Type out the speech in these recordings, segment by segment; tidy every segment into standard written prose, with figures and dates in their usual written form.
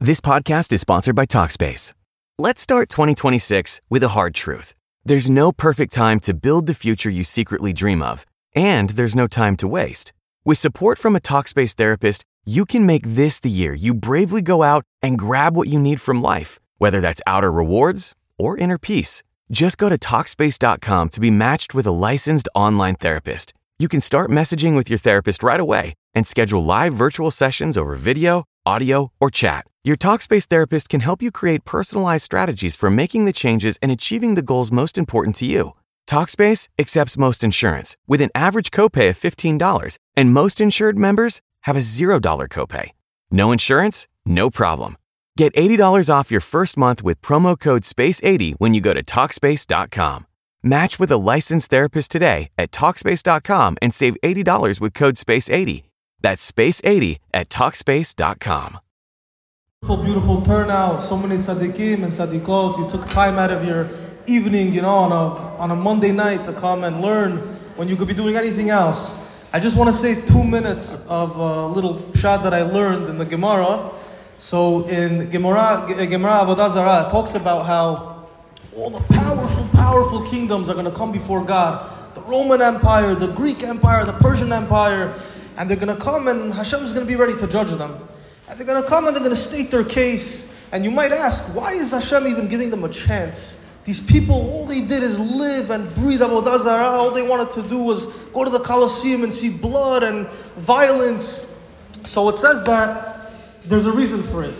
This podcast is sponsored by Talkspace. Let's start 2026 with a hard truth. There's no perfect time to build the future you secretly dream of, and there's no time to waste. With support from a Talkspace therapist, you can make this the year you bravely go out and grab what you need from life, whether that's outer rewards or inner peace. Just go to Talkspace.com to be matched with a licensed online therapist. You can start messaging with your therapist right away and schedule live virtual sessions over video, audio, or chat. Your Talkspace therapist can help you create personalized strategies for making the changes and achieving the goals most important to you. Talkspace accepts most insurance with an average copay of $15, and most insured members have a $0 copay. No insurance? No problem. Get $80 off your first month with promo code SPACE80 when you go to Talkspace.com. Match with a licensed therapist today at Talkspace.com and save $80 with code SPACE80. That's SPACE80 at Talkspace.com. Beautiful turnout. So many tzaddikim and tzaddikot. You took time out of your evening, on a Monday night to come and learn when you could be doing anything else. I just want to say 2 minutes of a little pshat that I learned in the Gemara. So in Gemara Avodah Zarah, it talks about how all the powerful kingdoms are going to come before God. The Roman Empire, the Greek Empire, the Persian Empire, and they're going to come and Hashem is going to be ready to judge them. And they're going to come and they're going to state their case. And you might ask, why is Hashem even giving them a chance? These people, all they did is live and breathe Avodah Zarah. All they wanted to do was go to the Colosseum and see blood and violence. So it says that there's a reason for it.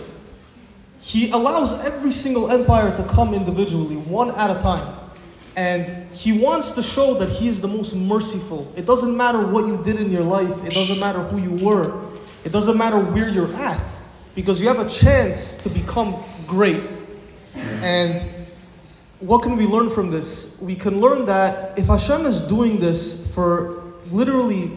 He allows every single empire to come individually, one at a time. And He wants to show that He is the most merciful. It doesn't matter what you did in your life. It doesn't matter who you were. It doesn't matter where you're at. Because you have a chance to become great. And what can we learn from this? We can learn that if Hashem is doing this for literally,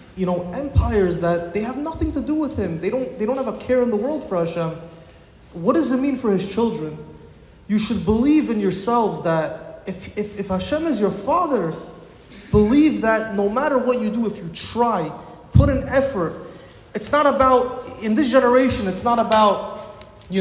empires that they have nothing to do with Him. They don't have a care in the world for Hashem. What does it mean for His children? You should believe in yourselves that if Hashem is your Father, believe that no matter what you do, if you try, put an effort. It's not about, in this generation, it's not about,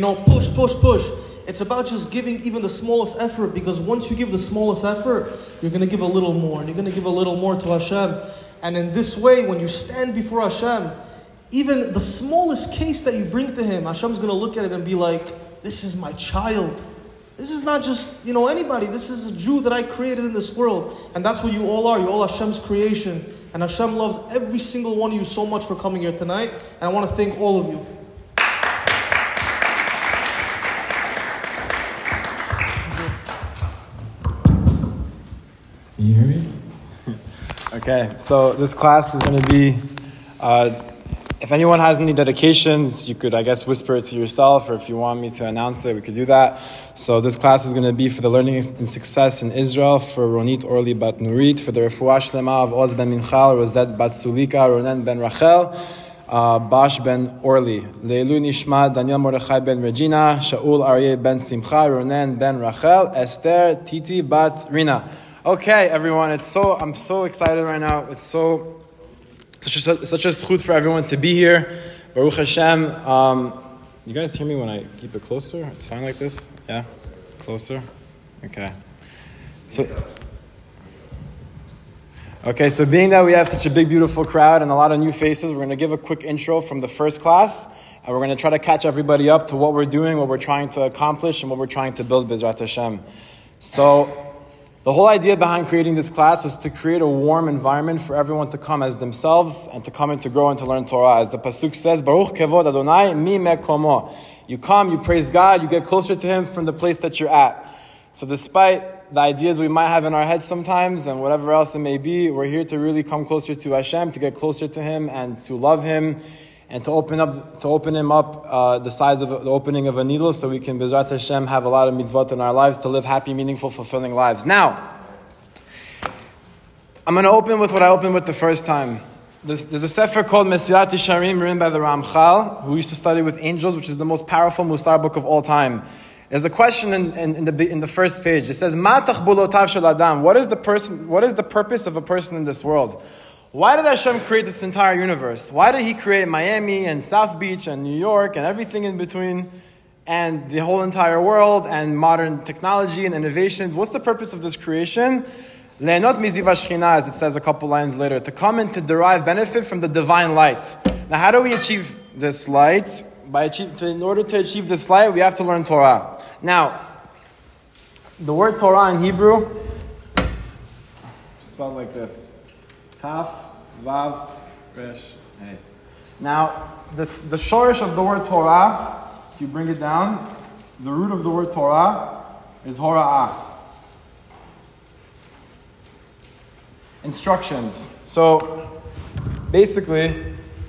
push. It's about just giving even the smallest effort, because once you give the smallest effort, you're going to give a little more, and you're going to give a little more to Hashem. And in this way, when you stand before Hashem, even the smallest case that you bring to Him, Hashem's going to look at it and be like, this is my child. This is not just, anybody. This is a Jew that I created in this world. And that's what you all are. You're all Hashem's creation. And Hashem loves every single one of you so much for coming here tonight. And I want to thank all of you. Can you hear me? Okay, so this class is going to be, if anyone has any dedications, you could, whisper it to yourself, or if you want me to announce it, we could do that. So this class is going to be for the learning and success in Israel, for Ronit Orly Bat Nurit, for the Refuah Shlema of Oz Ben Minchal, Rosette Bat Sulika, Ronen Ben Rachel, Bash Ben Orly, Leilu Nishma, Daniel Mordechai Ben Regina, Shaul Aryeh Ben Simcha, Ronen Ben Rachel, Esther Titi Bat Rina. Okay, everyone, I'm so excited right now. It's such a zchut for everyone to be here. Baruch Hashem. You guys hear me when I keep it closer? It's fine like this? Yeah? Closer? Okay. So being that we have such a big, beautiful crowd and a lot of new faces, we're going to give a quick intro from the first class. And we're going to try to catch everybody up to what we're doing, what we're trying to accomplish, and what we're trying to build, B'ezrat Hashem. So the whole idea behind creating this class was to create a warm environment for everyone to come as themselves and to come and to grow and to learn Torah. As the Pasuk says, Baruch Kevod Adonai mi mekomo. You come, you praise God, you get closer to Him from the place that you're at. So despite the ideas we might have in our heads sometimes and whatever else it may be, we're here to really come closer to Hashem, to get closer to Him and to love Him and to open Him up the size of the opening of a needle, so we can, B'ezrat Hashem, have a lot of mitzvot in our lives to live happy, meaningful, fulfilling lives. Now, I'm going to open with what I opened with the first time. There's a sefer called Mesilat Yesharim, written by the Ramchal, who used to study with angels, which is the most powerful Musar book of all time. There's a question in the first page. It says, Ma tachbulotav shel adam. What is the purpose of a person in this world? Why did Hashem create this entire universe? Why did He create Miami and South Beach and New York and everything in between? and the whole entire world and modern technology and innovations. What's the purpose of this creation? Le'enot miziv hashchina, as it says a couple lines later, to come and to derive benefit from the divine light. Now, how do we achieve this light? In order to achieve this light, we have to learn Torah. Now, the word Torah in Hebrew spelled like this: Taf, Vav, Resh, Hey. Now, the shorish of the word Torah, if you bring it down, the root of the word Torah is Hora'ah. Instructions. So, basically,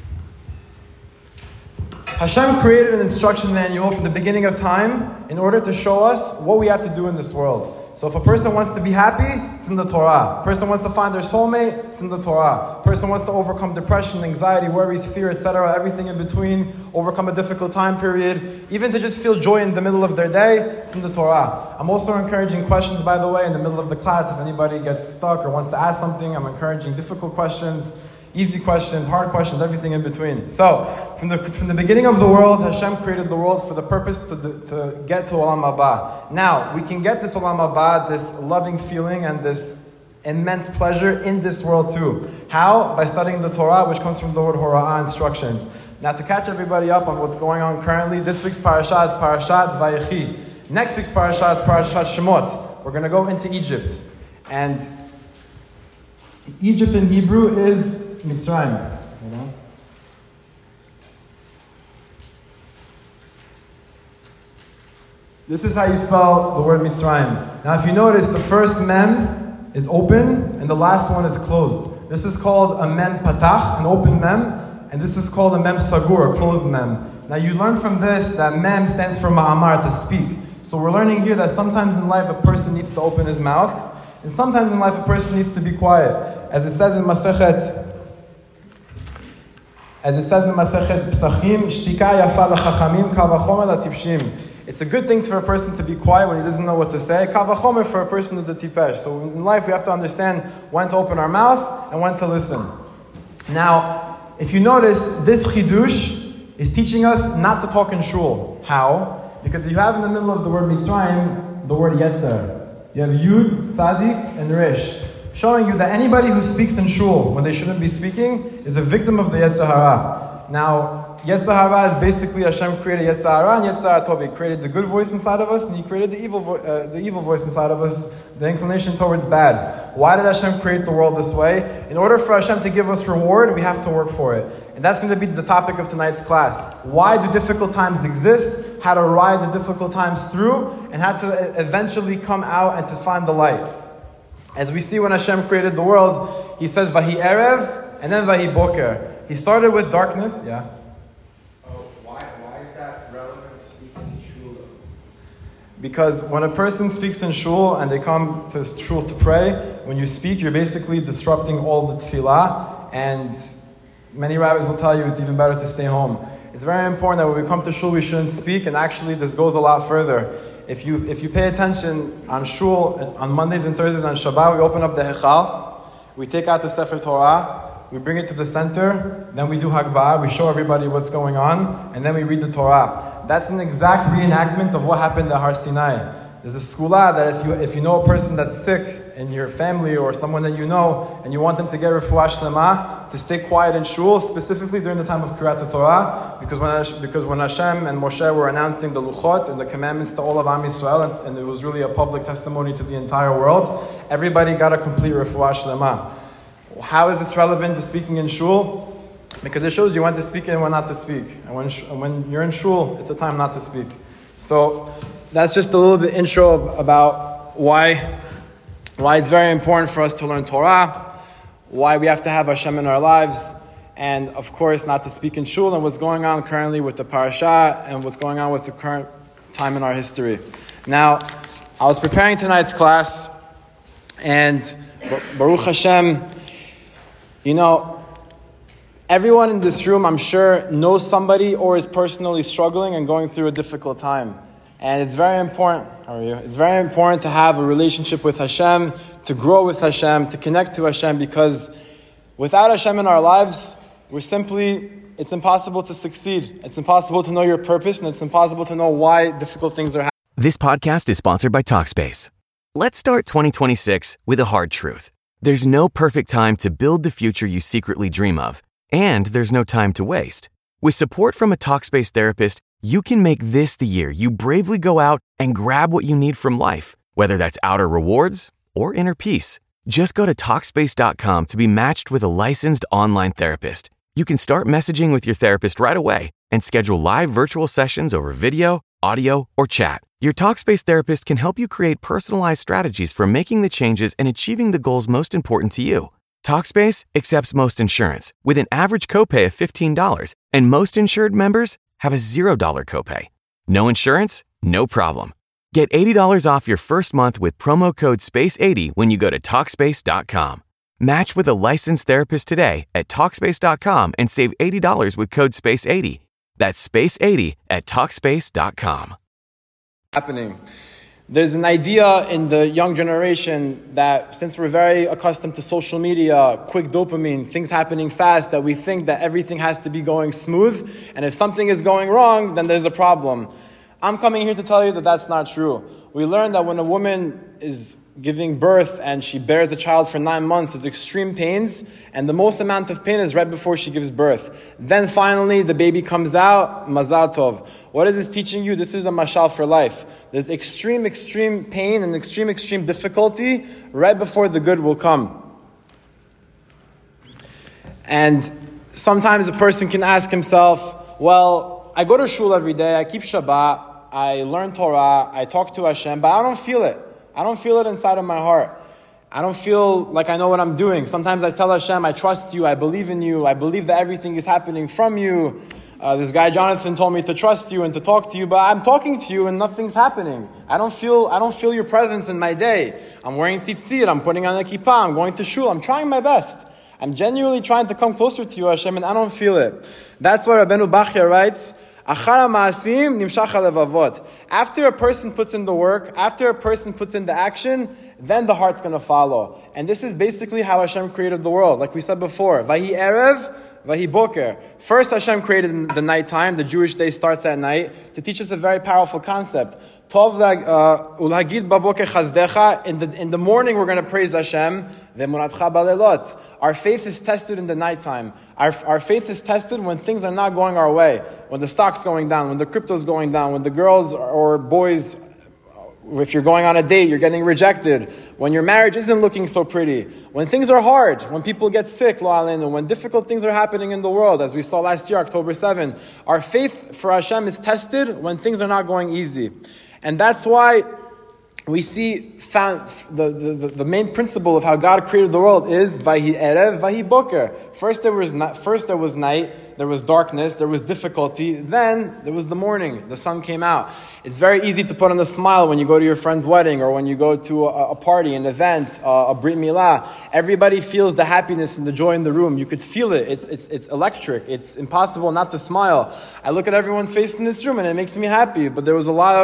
Hashem created an instruction manual from the beginning of time in order to show us what we have to do in this world. So if a person wants to be happy, it's in the Torah. A person wants to find their soulmate, it's in the Torah. A person wants to overcome depression, anxiety, worries, fear, etc., everything in between, overcome a difficult time period, even to just feel joy in the middle of their day, it's in the Torah. I'm also encouraging questions, by the way, in the middle of the class. If anybody gets stuck or wants to ask something, I'm encouraging difficult questions, easy questions, hard questions, everything in between. So, from the beginning of the world, Hashem created the world for the purpose to get to Olam Haba. Now, we can get this Olam Haba, this loving feeling and this immense pleasure in this world too. How? By studying the Torah, which comes from the word Hora'ah, instructions. Now, to catch everybody up on what's going on currently, this week's parasha is Parashat Vayechi. Next week's parasha is Parashat Shemot. We're going to go into Egypt. And Egypt in Hebrew is Mitzrayim. This is how you spell the word Mitzrayim. Now, if you notice, the first mem is open and the last one is closed. This is called a mem patach, an open mem, and this is called a mem sagur, a closed mem. Now, you learn from this that mem stands for ma'amar, to speak. So we're learning here that sometimes in life a person needs to open his mouth, and sometimes in life a person needs to be quiet. As it says in Masechet Psachim, Shtika yafa l'chachamim, kal vachomer l'tipshim. It's a good thing for a person to be quiet when he doesn't know what to say. Kal vachomer for a person who's a tipesh. So in life we have to understand when to open our mouth and when to listen. Now, if you notice, this chidush is teaching us not to talk in shul. How? Because you have in the middle of the word Mitzrayim, the word Yetzer. You have Yud, Tzadik, and Resh, showing you that anybody who speaks in shul when they shouldn't be speaking is a victim of the Yetzer Hara. Now, Yetzer Hara is basically Hashem created Yetzer Hara and Yetzer Tov. He created the good voice inside of us and He created the evil voice inside of us, the inclination towards bad. Why did Hashem create the world this way? In order for Hashem to give us reward, we have to work for it. And that's going to be the topic of tonight's class. Why do difficult times exist? How to ride the difficult times through, and how to eventually come out and to find the light. As we see when Hashem created the world, He said Vahi Erev and then Vahi Boker. He started with darkness. Yeah. Why is that relevant to speaking in shul? Because when a person speaks in shul and they come to shul to pray, when you speak, you're basically disrupting all the tefillah, and many rabbis will tell you it's even better to stay home. It's very important that when we come to shul, we shouldn't speak, and actually this goes a lot further. If you pay attention on shul, on Mondays and Thursdays, on Shabbat, we open up the Hechal, we take out the Sefer Torah, we bring it to the center, then we do Hagbah, we show everybody what's going on, and then we read the Torah. That's an exact reenactment of what happened at Har Sinai. There's a skula that if you know a person that's sick in your family or someone that you know, and you want them to get refuah shlema, to stay quiet in shul, specifically during the time of Kriyat Torah, because when Hashem and Moshe were announcing the luchot and the commandments to all of Am Yisrael, and it was really a public testimony to the entire world, everybody got a complete refuah shlema. How is this relevant to speaking in shul? Because it shows you when to speak and when not to speak. And when you're in shul, it's a time not to speak. So that's just a little bit intro about why it's very important for us to learn Torah, why we have to have Hashem in our lives, and of course not to speak in shul, and what's going on currently with the parasha, and what's going on with the current time in our history. Now, I was preparing tonight's class, and Baruch Hashem, everyone in this room, I'm sure, knows somebody or is personally struggling and going through a difficult time. And it's very important, how are you? It's very important to have a relationship with Hashem, to grow with Hashem, to connect to Hashem, because without Hashem in our lives, we're simply it's impossible to succeed. It's impossible to know your purpose, and it's impossible to know why difficult things are happening. This podcast is sponsored by Talkspace. Let's start 2026 with a hard truth. There's no perfect time to build the future you secretly dream of, and there's no time to waste. With support from a Talkspace therapist, you can make this the year you bravely go out and grab what you need from life, whether that's outer rewards or inner peace. Just go to Talkspace.com to be matched with a licensed online therapist. You can start messaging with your therapist right away and schedule live virtual sessions over video, audio, or chat. Your Talkspace therapist can help you create personalized strategies for making the changes and achieving the goals most important to you. Talkspace accepts most insurance with an average copay of $15, and most insured members have a $0 copay. No insurance? No problem. Get $80 off your first month with promo code SPACE80 when you go to Talkspace.com. Match with a licensed therapist today at Talkspace.com and save $80 with code SPACE80. That's SPACE80 at Talkspace.com. Happening. There's an idea in the young generation that since we're very accustomed to social media, quick dopamine, things happening fast, that we think that everything has to be going smooth, and if something is going wrong, then there's a problem. I'm coming here to tell you that that's not true. We learned that when a woman is giving birth and she bears a child for 9 months, there's extreme pains, and the most amount of pain is right before she gives birth. Then finally the baby comes out, mazal tov. What is this teaching you? This is a mashal for life. There's extreme pain and extreme difficulty right before the good will come. And sometimes a person can ask himself, well, I go to shul every day, I keep Shabbat, I learn Torah, I talk to Hashem, but I don't feel it. I don't feel it inside of my heart. I don't feel like I know what I'm doing. Sometimes I tell Hashem, I trust you, I believe in you, I believe that everything is happening from you. This guy Jonathan told me to trust you and to talk to you, but I'm talking to you and nothing's happening. I don't feel your presence in my day. I'm wearing tzitzit, I'm putting on a kippah, I'm going to shul, I'm trying my best. I'm genuinely trying to come closer to you, Hashem, and I don't feel it. That's what Rabbeinu Bachya writes, after a person puts in the work, after a person puts in the action, then the heart's going to follow. And this is basically how Hashem created the world. Like we said before, Vahi Erev, Vahi Boker. First Hashem created the nighttime, the Jewish day starts at night, to teach us a very powerful concept. Tov ulhagid baboker chazdecha. In the morning we're going to praise Hashem. Ve'munatcha balelot. Our faith is tested in the nighttime. Our faith is tested when things are not going our way. When the stock's going down, when the crypto's going down, when the girls or boys, if you're going on a date, you're getting rejected. When your marriage isn't looking so pretty. When things are hard. When people get sick, lo aleinu. When difficult things are happening in the world, as we saw last year, October 7th. Our faith for Hashem is tested when things are not going easy. And that's why we see the main principle of how God created the world is Vahi Erev, Vahi Boker. First there was night, there was darkness, there was difficulty, then there was the morning, the sun came out. It's very easy to put on a smile when you go to your friend's wedding or when you go to a party, an event, a Brit Milah. Everybody feels the happiness and the joy in the room. You could feel it. It's electric. It's impossible not to smile. I look at everyone's face in this room and it makes me happy, but there was a lot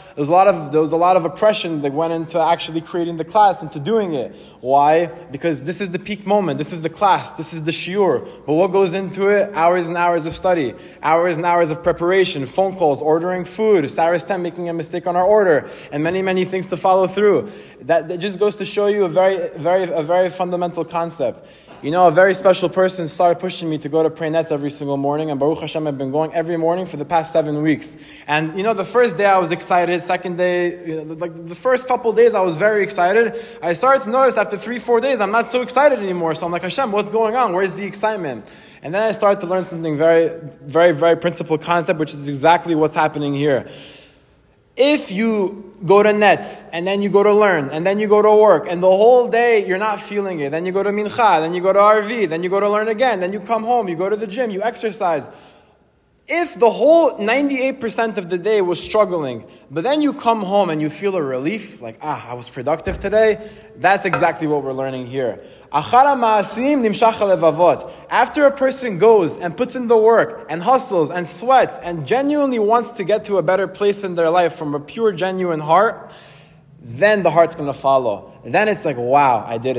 of oppression that went into actually creating the class, into doing it. Why? Because this is the peak moment. This is the class. This is the shiur. But what goes into it? Hours and hours of study. Hours and hours of preparation. Phone calls, ordering food. Sarah Stem making a mistake on our order. And many, many things to follow through. That just goes to show you a very fundamental concept. You know, a very special person started pushing me to go to Prei Netz every single morning, and Baruch Hashem, I've been going every morning for the past 7 weeks. And you know, the first day I was excited, second day, like the first couple of days I was very excited. I started to notice after 3-4 days I'm not so excited anymore. So I'm like, Hashem, what's going on? Where's the excitement? And then I started to learn something very, very, very principal concept, which is exactly what's happening here. If you go to Netz, and then you go to learn, and then you go to work, and the whole day you're not feeling it, then you go to Mincha, then you go to RV, then you go to learn again, then you come home, you go to the gym, you exercise. If the whole 98% of the day was struggling, but then you come home and you feel a relief, like, I was productive today, that's exactly what we're learning here. After a person goes and puts in the work and hustles and sweats and genuinely wants to get to a better place in their life from a pure, genuine heart, then the heart's going to follow. Then it's like, wow, I did it.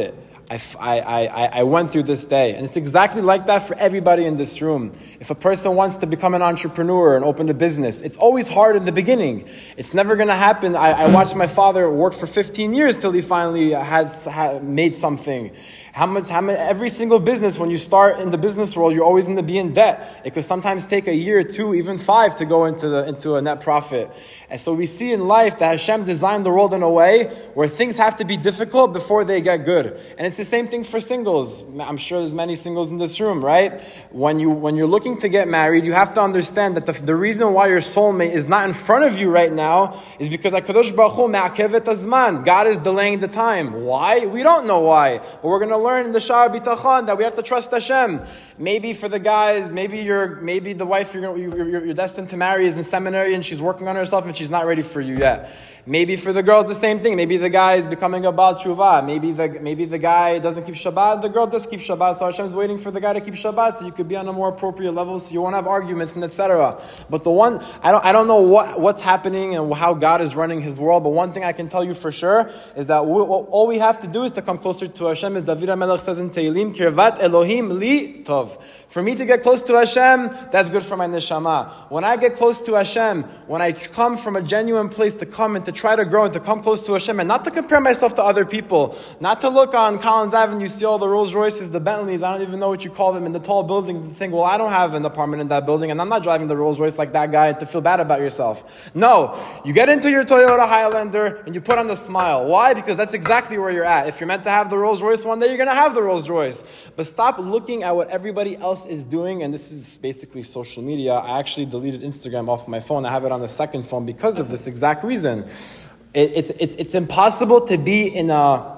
I went through this day. And it's exactly like that for everybody in this room. If a person wants to become an entrepreneur and open a business, it's always hard in the beginning. It's never going to happen. I watched my father work for 15 years till he finally had made something. Every single business, when you start in the business world, you're always going to be in debt. It could sometimes take a year, 2, even 5 to go into a net profit. And so we see in life that Hashem designed the world in a way where things have to be difficult before they get good. And it's the same thing for singles. I'm sure there's many singles in this room, right? When you're looking to get married, you have to understand that the reason why your soulmate is not in front of you right now is because HaKadosh Baruch Hu me'akevet hazman. God is delaying the time. Why? We don't know why. But we're going to learn in the Sha'ar Bitachon that we have to trust Hashem. Maybe for the guys, maybe the wife you're destined to marry is in seminary and she's working on herself and she's not ready for you yet. Maybe for the girls, the same thing. Maybe the guy is becoming a Baal Tshuva. Maybe the guy doesn't keep Shabbat. The girl does keep Shabbat. So Hashem is waiting for the guy to keep Shabbat so you could be on a more appropriate level so you won't have arguments and etc. But the one, I don't know what's happening and how God is running His world, but one thing I can tell you for sure is that all we have to do is to come closer to Hashem. As David HaMelech says in Tehillim, Kirvat Elohim li tov. For me to get close to Hashem, that's good for my neshama. When I get close to Hashem, when I come from a genuine place to come and to try to grow and to come close to Hashem and not to compare myself to other people, not to look on Collins Avenue, see all the Rolls Royces, the Bentleys, I don't even know what you call them, and the tall buildings, and think, well, I don't have an apartment in that building and I'm not driving the Rolls Royce like that guy, and to feel bad about yourself. No, you get into your Toyota Highlander and you put on the smile. Why? Because that's exactly where you're at. If you're meant to have the Rolls Royce one day, you're going to have the Rolls Royce. But stop looking at what everybody else is doing, and this is basically social media. I actually deleted Instagram off my phone. I have it on the second phone because of this exact reason. It's impossible to be in a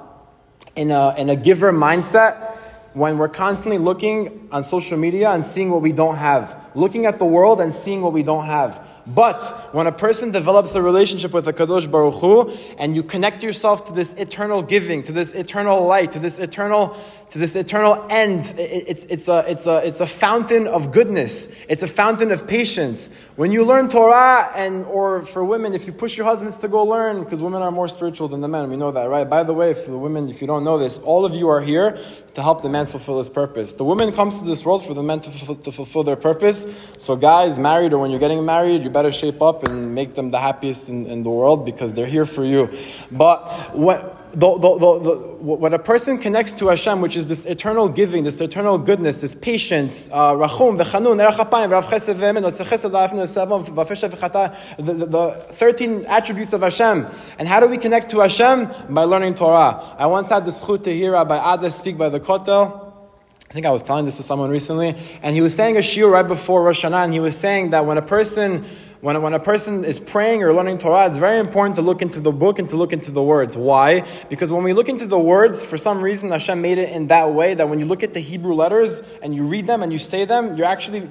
giver mindset when we're constantly looking on social media and seeing what we don't have, looking at the world and seeing what we don't have. But when a person develops a relationship with the Kadosh Baruch Hu and you connect yourself to this eternal giving, to this eternal light, to this eternal end, it's a fountain of goodness. It's a fountain of patience. When you learn Torah, or for women, if you push your husbands to go learn, because women are more spiritual than the men, we know that, right? By the way, for the women, if you don't know this, all of you are here to help the man fulfill his purpose. The woman comes to this world for the men to fulfill their purpose. So guys, married or when you're getting married, you better shape up and make them the happiest in the world because they're here for you. But when a person connects to Hashem, which is this eternal giving, this eternal goodness, this patience, rachum v'chanun, the 13 attributes of Hashem. And how do we connect to Hashem? By learning Torah. I once had the zchut to hear Rabbi Ada speak by the Kotel. I think I was telling this to someone recently, and he was saying a shiur right before Rosh Hashanah, and he was saying that when a person is praying or learning Torah, it's very important to look into the book and to look into the words. Why? Because when we look into the words, for some reason Hashem made it in that way that when you look at the Hebrew letters and you read them and you say them, you're me'atzer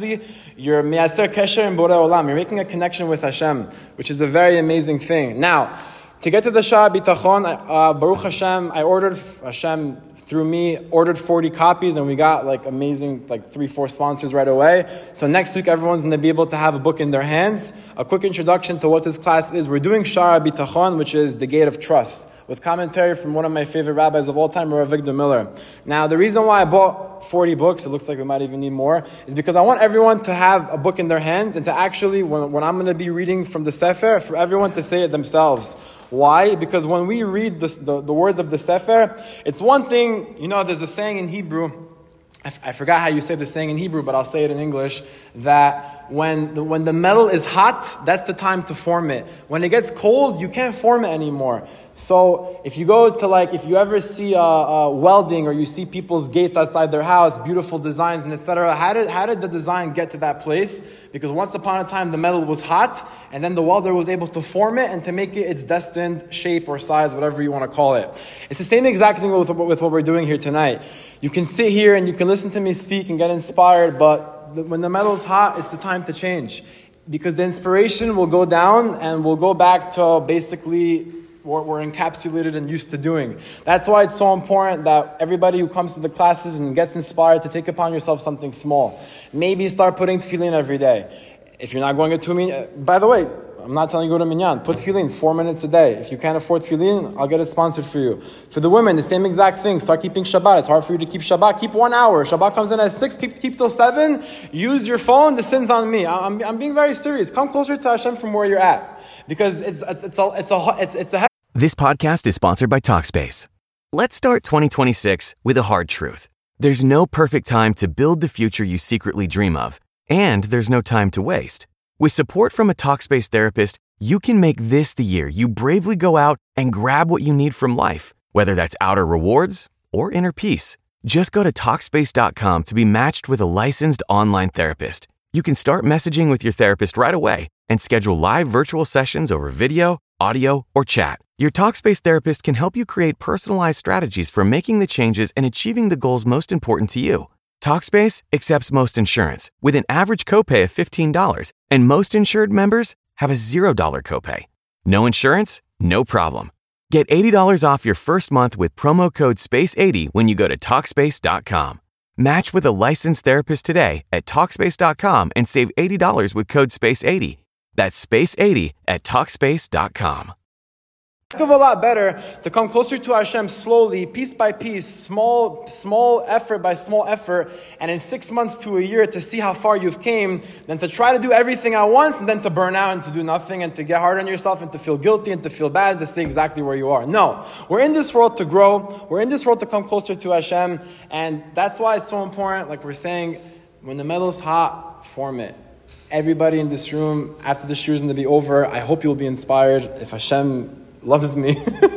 kesher in Borei Olam. You're making a connection with Hashem, which is a very amazing thing. Now, to get to the Sha'ar Bitachon, Baruch Hashem, Hashem through me ordered 40 copies and we got amazing 3-4 sponsors right away. So next week everyone's going to be able to have a book in their hands. A quick introduction to what this class is. We're doing Sha'ar Bitachon, which is the gate of trust, with commentary from one of my favorite rabbis of all time, Rav Avigdor Miller. Now, the reason why I bought 40 books, it looks like we might even need more, is because I want everyone to have a book in their hands and to actually, when I'm going to be reading from the Sefer, for everyone to say it themselves. Why? Because when we read the words of the Sefer, it's one thing, there's a saying in Hebrew, I forgot how you say the saying in Hebrew, but I'll say it in English, that when the metal is hot, that's the time to form it. When it gets cold, you can't form it anymore. So if you go to if you ever see welding or you see people's gates outside their house, beautiful designs and etc., how did the design get to that place? Because once upon a time the metal was hot and then the welder was able to form it and to make it its destined shape or size, whatever you want to call it. It's the same exact thing with what we're doing here tonight. You can sit here and you can listen to me speak and get inspired, but when the metal is hot, it's the time to change. Because the inspiration will go down and we'll go back to basically what we're encapsulated and used to doing. That's why it's so important that everybody who comes to the classes and gets inspired to take upon yourself something small. Maybe start putting tefillin every day. If you're not going to Tumi, by the way, I'm not telling you go to minyan. Put tefillin 4 minutes a day. If you can't afford tefillin, I'll get it sponsored for you. For the women, the same exact thing. Start keeping Shabbat. It's hard for you to keep Shabbat. Keep 1 hour. Shabbat comes in at 6. Keep till 7. Use your phone. The sin's on me. I'm being very serious. Come closer to Hashem from where you're at, because it's a. This podcast is sponsored by Talkspace. Let's start 2026 with a hard truth. There's no perfect time to build the future you secretly dream of, and there's no time to waste. With support from a Talkspace therapist, you can make this the year you bravely go out and grab what you need from life, whether that's outer rewards or inner peace. Just go to Talkspace.com to be matched with a licensed online therapist. You can start messaging with your therapist right away and schedule live virtual sessions over video, audio, or chat. Your Talkspace therapist can help you create personalized strategies for making the changes and achieving the goals most important to you. Talkspace accepts most insurance with an average copay of $15, and most insured members have a $0 copay. No insurance? No problem. Get $80 off your first month with promo code SPACE80 when you go to Talkspace.com. Match with a licensed therapist today at Talkspace.com and save $80 with code SPACE80. That's SPACE80 at Talkspace.com. Of a lot better to come closer to Hashem slowly, piece by piece, small effort by small effort, and in 6 months to a year to see how far you've came, than to try to do everything at once and then to burn out and to do nothing and to get hard on yourself and to feel guilty and to feel bad and to stay exactly where you are. No, we're in this world to grow. We're in this world to come closer to Hashem, and that's why it's so important. Like we're saying, when the metal's hot, form it. Everybody in this room, after the shiur is going to be over, I hope you'll be inspired. If Hashem loves me,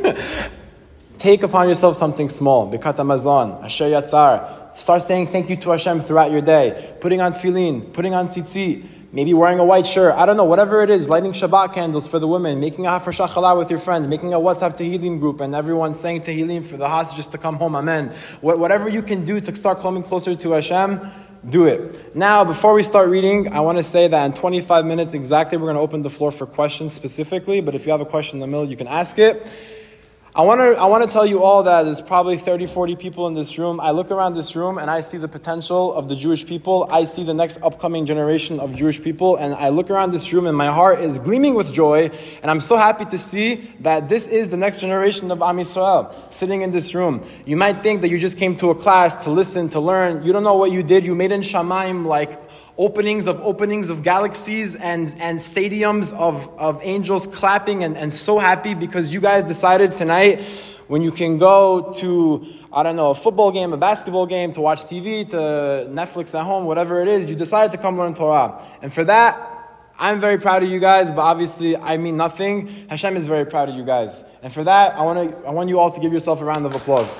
take upon yourself something small. Birkat Hamazon, Asher Yatzar. Start saying thank you to Hashem throughout your day. Putting on tefillin, putting on tzitzit, maybe wearing a white shirt. I don't know, whatever it is. Lighting Shabbat candles for the women, making a hafresh challah with your friends, making a WhatsApp Tehillim group, and everyone saying Tehillim for the hostages to come home. Amen. Whatever you can do to start coming closer to Hashem, do it. Now, before we start reading, I want to say that in 25 minutes exactly, we're going to open the floor for questions specifically. But if you have a question in the middle, you can ask it. I want to tell you all that there's probably 30, 40 people in this room. I look around this room and I see the potential of the Jewish people. I see the next upcoming generation of Jewish people. And I look around this room and my heart is gleaming with joy. And I'm so happy to see that this is the next generation of Am Yisrael sitting in this room. You might think that you just came to a class to listen, to learn. You don't know what you did. You made in Shamayim like openings of galaxies and stadiums of angels clapping and so happy because you guys decided tonight, when you can go to, I don't know, a football game, a basketball game, to watch TV, to Netflix at home, whatever it is, you decided to come learn Torah. And for that, I'm very proud of you guys, but obviously I mean nothing. Hashem is very proud of you guys. And for that, I want you all to give yourself a round of applause.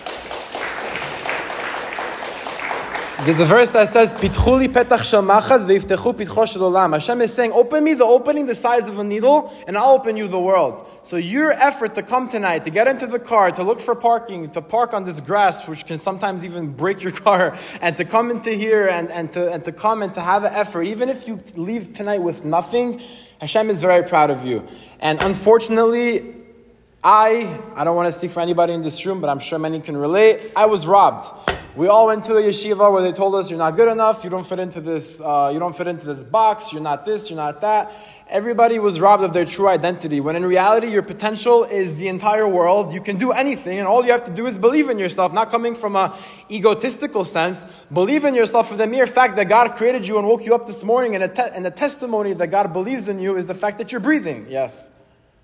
There's a verse that says, Pitchu li petach shel machad ve'yiftechu pitcho shel olam. Hashem is saying, open me the opening the size of a needle, and I'll open you the world. So your effort to come tonight, to get into the car, to look for parking, to park on this grass, which can sometimes even break your car, and to come into here and to come and to have an effort, even if you leave tonight with nothing, Hashem is very proud of you. And unfortunately, I don't want to speak for anybody in this room, but I'm sure many can relate. I was robbed. We all went to a yeshiva where they told us, you're not good enough, you don't fit into this box, you're not this, you're not that. Everybody was robbed of their true identity, when in reality your potential is the entire world. You can do anything, and all you have to do is believe in yourself, not coming from an egotistical sense. Believe in yourself for the mere fact that God created you and woke you up this morning, and the testimony that God believes in you is the fact that you're breathing. Yes?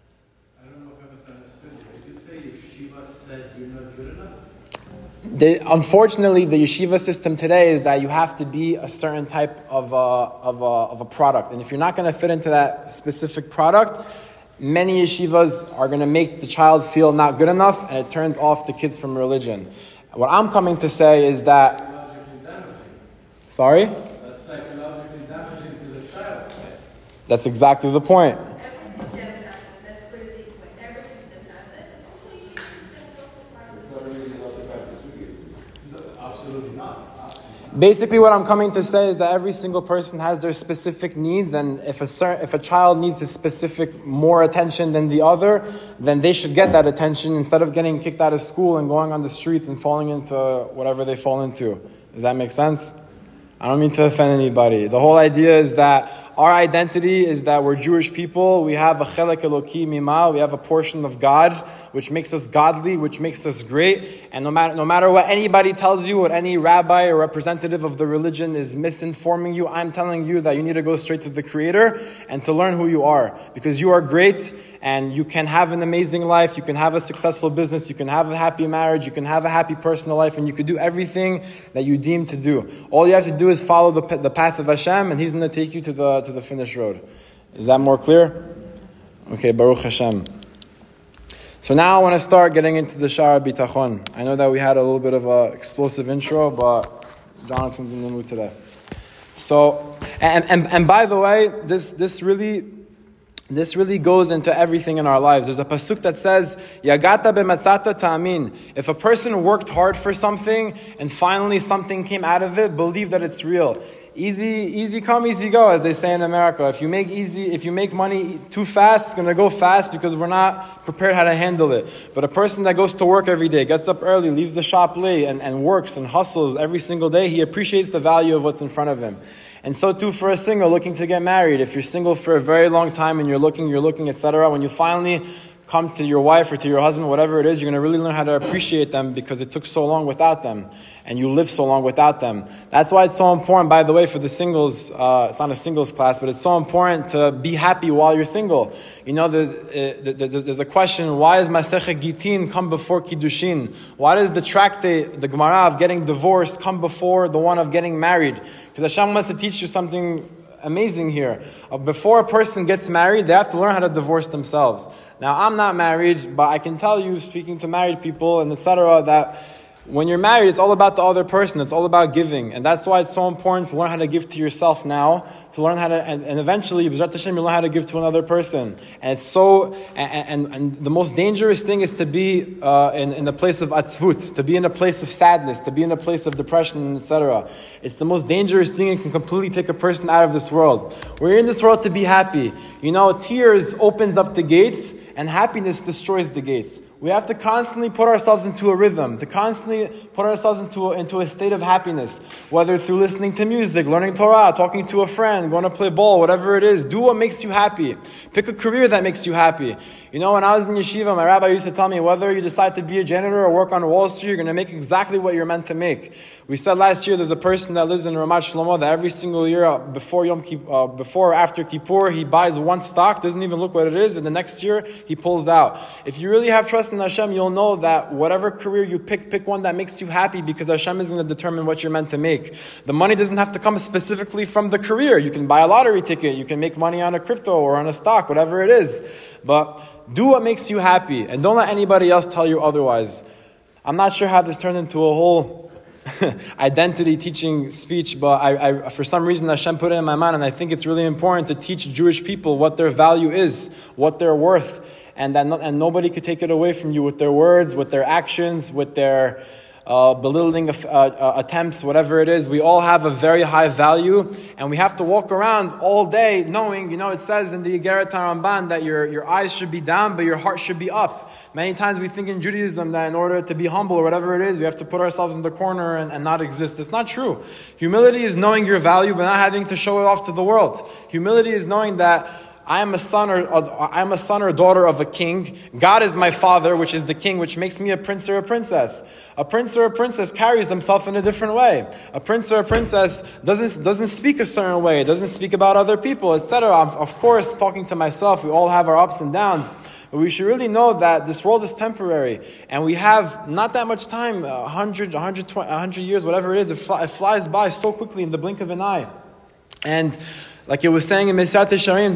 Unfortunately, the yeshiva system today is that you have to be a certain type of a product. And if you're not going to fit into that specific product, many yeshivas are going to make the child feel not good enough, and it turns off the kids from religion. What I'm coming to say is that... Sorry? That's psychologically damaging to the child. That's exactly the point. Basically, what I'm coming to say is that every single person has their specific needs, and if a child needs a specific more attention than the other, then they should get that attention instead of getting kicked out of school and going on the streets and falling into whatever they fall into. Does that make sense? I don't mean to offend anybody. The whole idea is that our identity is that we're Jewish people. We have a chelek eloki mima. We have a portion of God, which makes us godly, which makes us great. And no matter what anybody tells you, what any rabbi or representative of the religion is misinforming you, I'm telling you that you need to go straight to the Creator and to learn who you are. Because you are great, and you can have an amazing life, you can have a successful business, you can have a happy marriage, you can have a happy personal life, and you can do everything that you deem to do. All you have to do is follow the path of Hashem, and He's going to take you to the finished road. Is that more clear? Okay, Baruch Hashem. So now I want to start getting into the Sha'ar Bitachon. I know that we had a little bit of an explosive intro, but Jonathan's in the mood today. So, and by the way, this really goes into everything in our lives. There's a pasuk that says, Yagata b'matzata ta'amin. If a person worked hard for something and finally something came out of it, believe that it's real. Easy come, easy go, as they say in America. If you make money too fast, it's going to go fast because we're not prepared how to handle it. But a person that goes to work every day, gets up early, leaves the shop late, and works and hustles every single day, he appreciates the value of what's in front of him. And so too for a single looking to get married. If you're single for a very long time and you're looking, etc., when you finally come to your wife or to your husband, whatever it is, you're going to really learn how to appreciate them because it took so long without them. And you lived so long without them. That's why it's so important, by the way, for the singles, it's not a singles class, but it's so important to be happy while you're single. You know, there's a question, why is Masechet Gitin come before Kiddushin? Why does the tractate, the Gemara of getting divorced, come before the one of getting married? Because Hashem wants to teach you something amazing here. Before a person gets married, they have to learn how to divorce themselves. Now, I'm not married, but I can tell you, speaking to married people and etc., that when you're married, it's all about the other person. It's all about giving. And that's why it's so important to learn how to give to yourself now, to learn how to, and eventually, B'ezrat Hashem, you'll learn how to give to another person. And it's so, and the most dangerous thing is to be in the place of atzvut, to be in a place of sadness, to be in a place of depression, etc. It's the most dangerous thing and can completely take a person out of this world. We're in this world to be happy. You know, tears opens up the gates, and happiness destroys the gates. We have to constantly put ourselves into a rhythm, to constantly put ourselves into a state of happiness, whether through listening to music, learning Torah, talking to a friend, going to play ball, whatever it is. Do what makes you happy. Pick a career that makes you happy. You know, when I was in yeshiva, my rabbi used to tell me, whether you decide to be a janitor or work on Wall Street, you're going to make exactly what you're meant to make. We said last year, there's a person that lives in Ramat Shlomo that every single year, before or after Kippur, he buys one stock, doesn't even look what it is, and the next year, he pulls out. If you really have trust in Hashem, you'll know that whatever career you pick one that makes you happy, because Hashem is going to determine what you're meant to make. The money doesn't have to come specifically from the career. You can buy a lottery ticket, you can make money on a crypto or on a stock, whatever it is. But do what makes you happy, and don't let anybody else tell you otherwise. I'm not sure how this turned into a whole identity teaching speech, but I for some reason Hashem put it in my mind, and I think it's really important to teach Jewish people what their value is, what they're worth, and nobody could take it away from you with their words, with their actions, with their belittling attempts, whatever it is. We all have a very high value, and we have to walk around all day knowing, it says in the Igeret HaRamban that your eyes should be down, but your heart should be up. Many times we think in Judaism that in order to be humble or whatever it is, we have to put ourselves in the corner and not exist. It's not true. Humility is knowing your value, but not having to show it off to the world. Humility is knowing that I am a son or daughter of a king. God is my father, which is the king, which makes me a prince or a princess. A prince or a princess carries themselves in a different way. A prince or a princess doesn't speak a certain way, doesn't speak about other people, etc. I'm, of course, talking to myself. We all have our ups and downs. But we should really know that this world is temporary, and we have not that much time, 100 years, whatever it is. It flies by so quickly in the blink of an eye. And like it was saying in Mesilat Yesharim,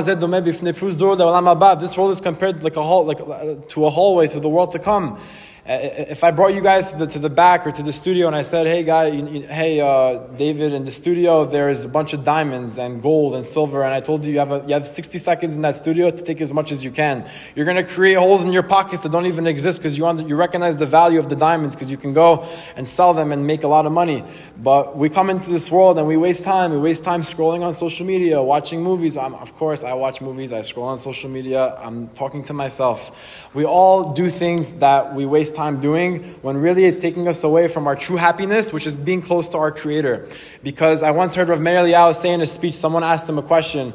this world is compared to a hallway to the world to come. If I brought you guys to the back or to the studio and I said, hey David, in the studio there's a bunch of diamonds and gold and silver, and I told you you have 60 seconds in that studio to take as much as you can. You're going to create holes in your pockets that don't even exist because you recognize the value of the diamonds, because you can go and sell them and make a lot of money. But we come into this world and we waste time. We waste time scrolling on social media, watching movies. Of course, I watch movies. I scroll on social media. I'm talking to myself. We all do things that we waste time doing, when really it's taking us away from our true happiness, which is being close to our Creator. Because I once heard Rav Meir Eliyahu say in a speech, someone asked him a question,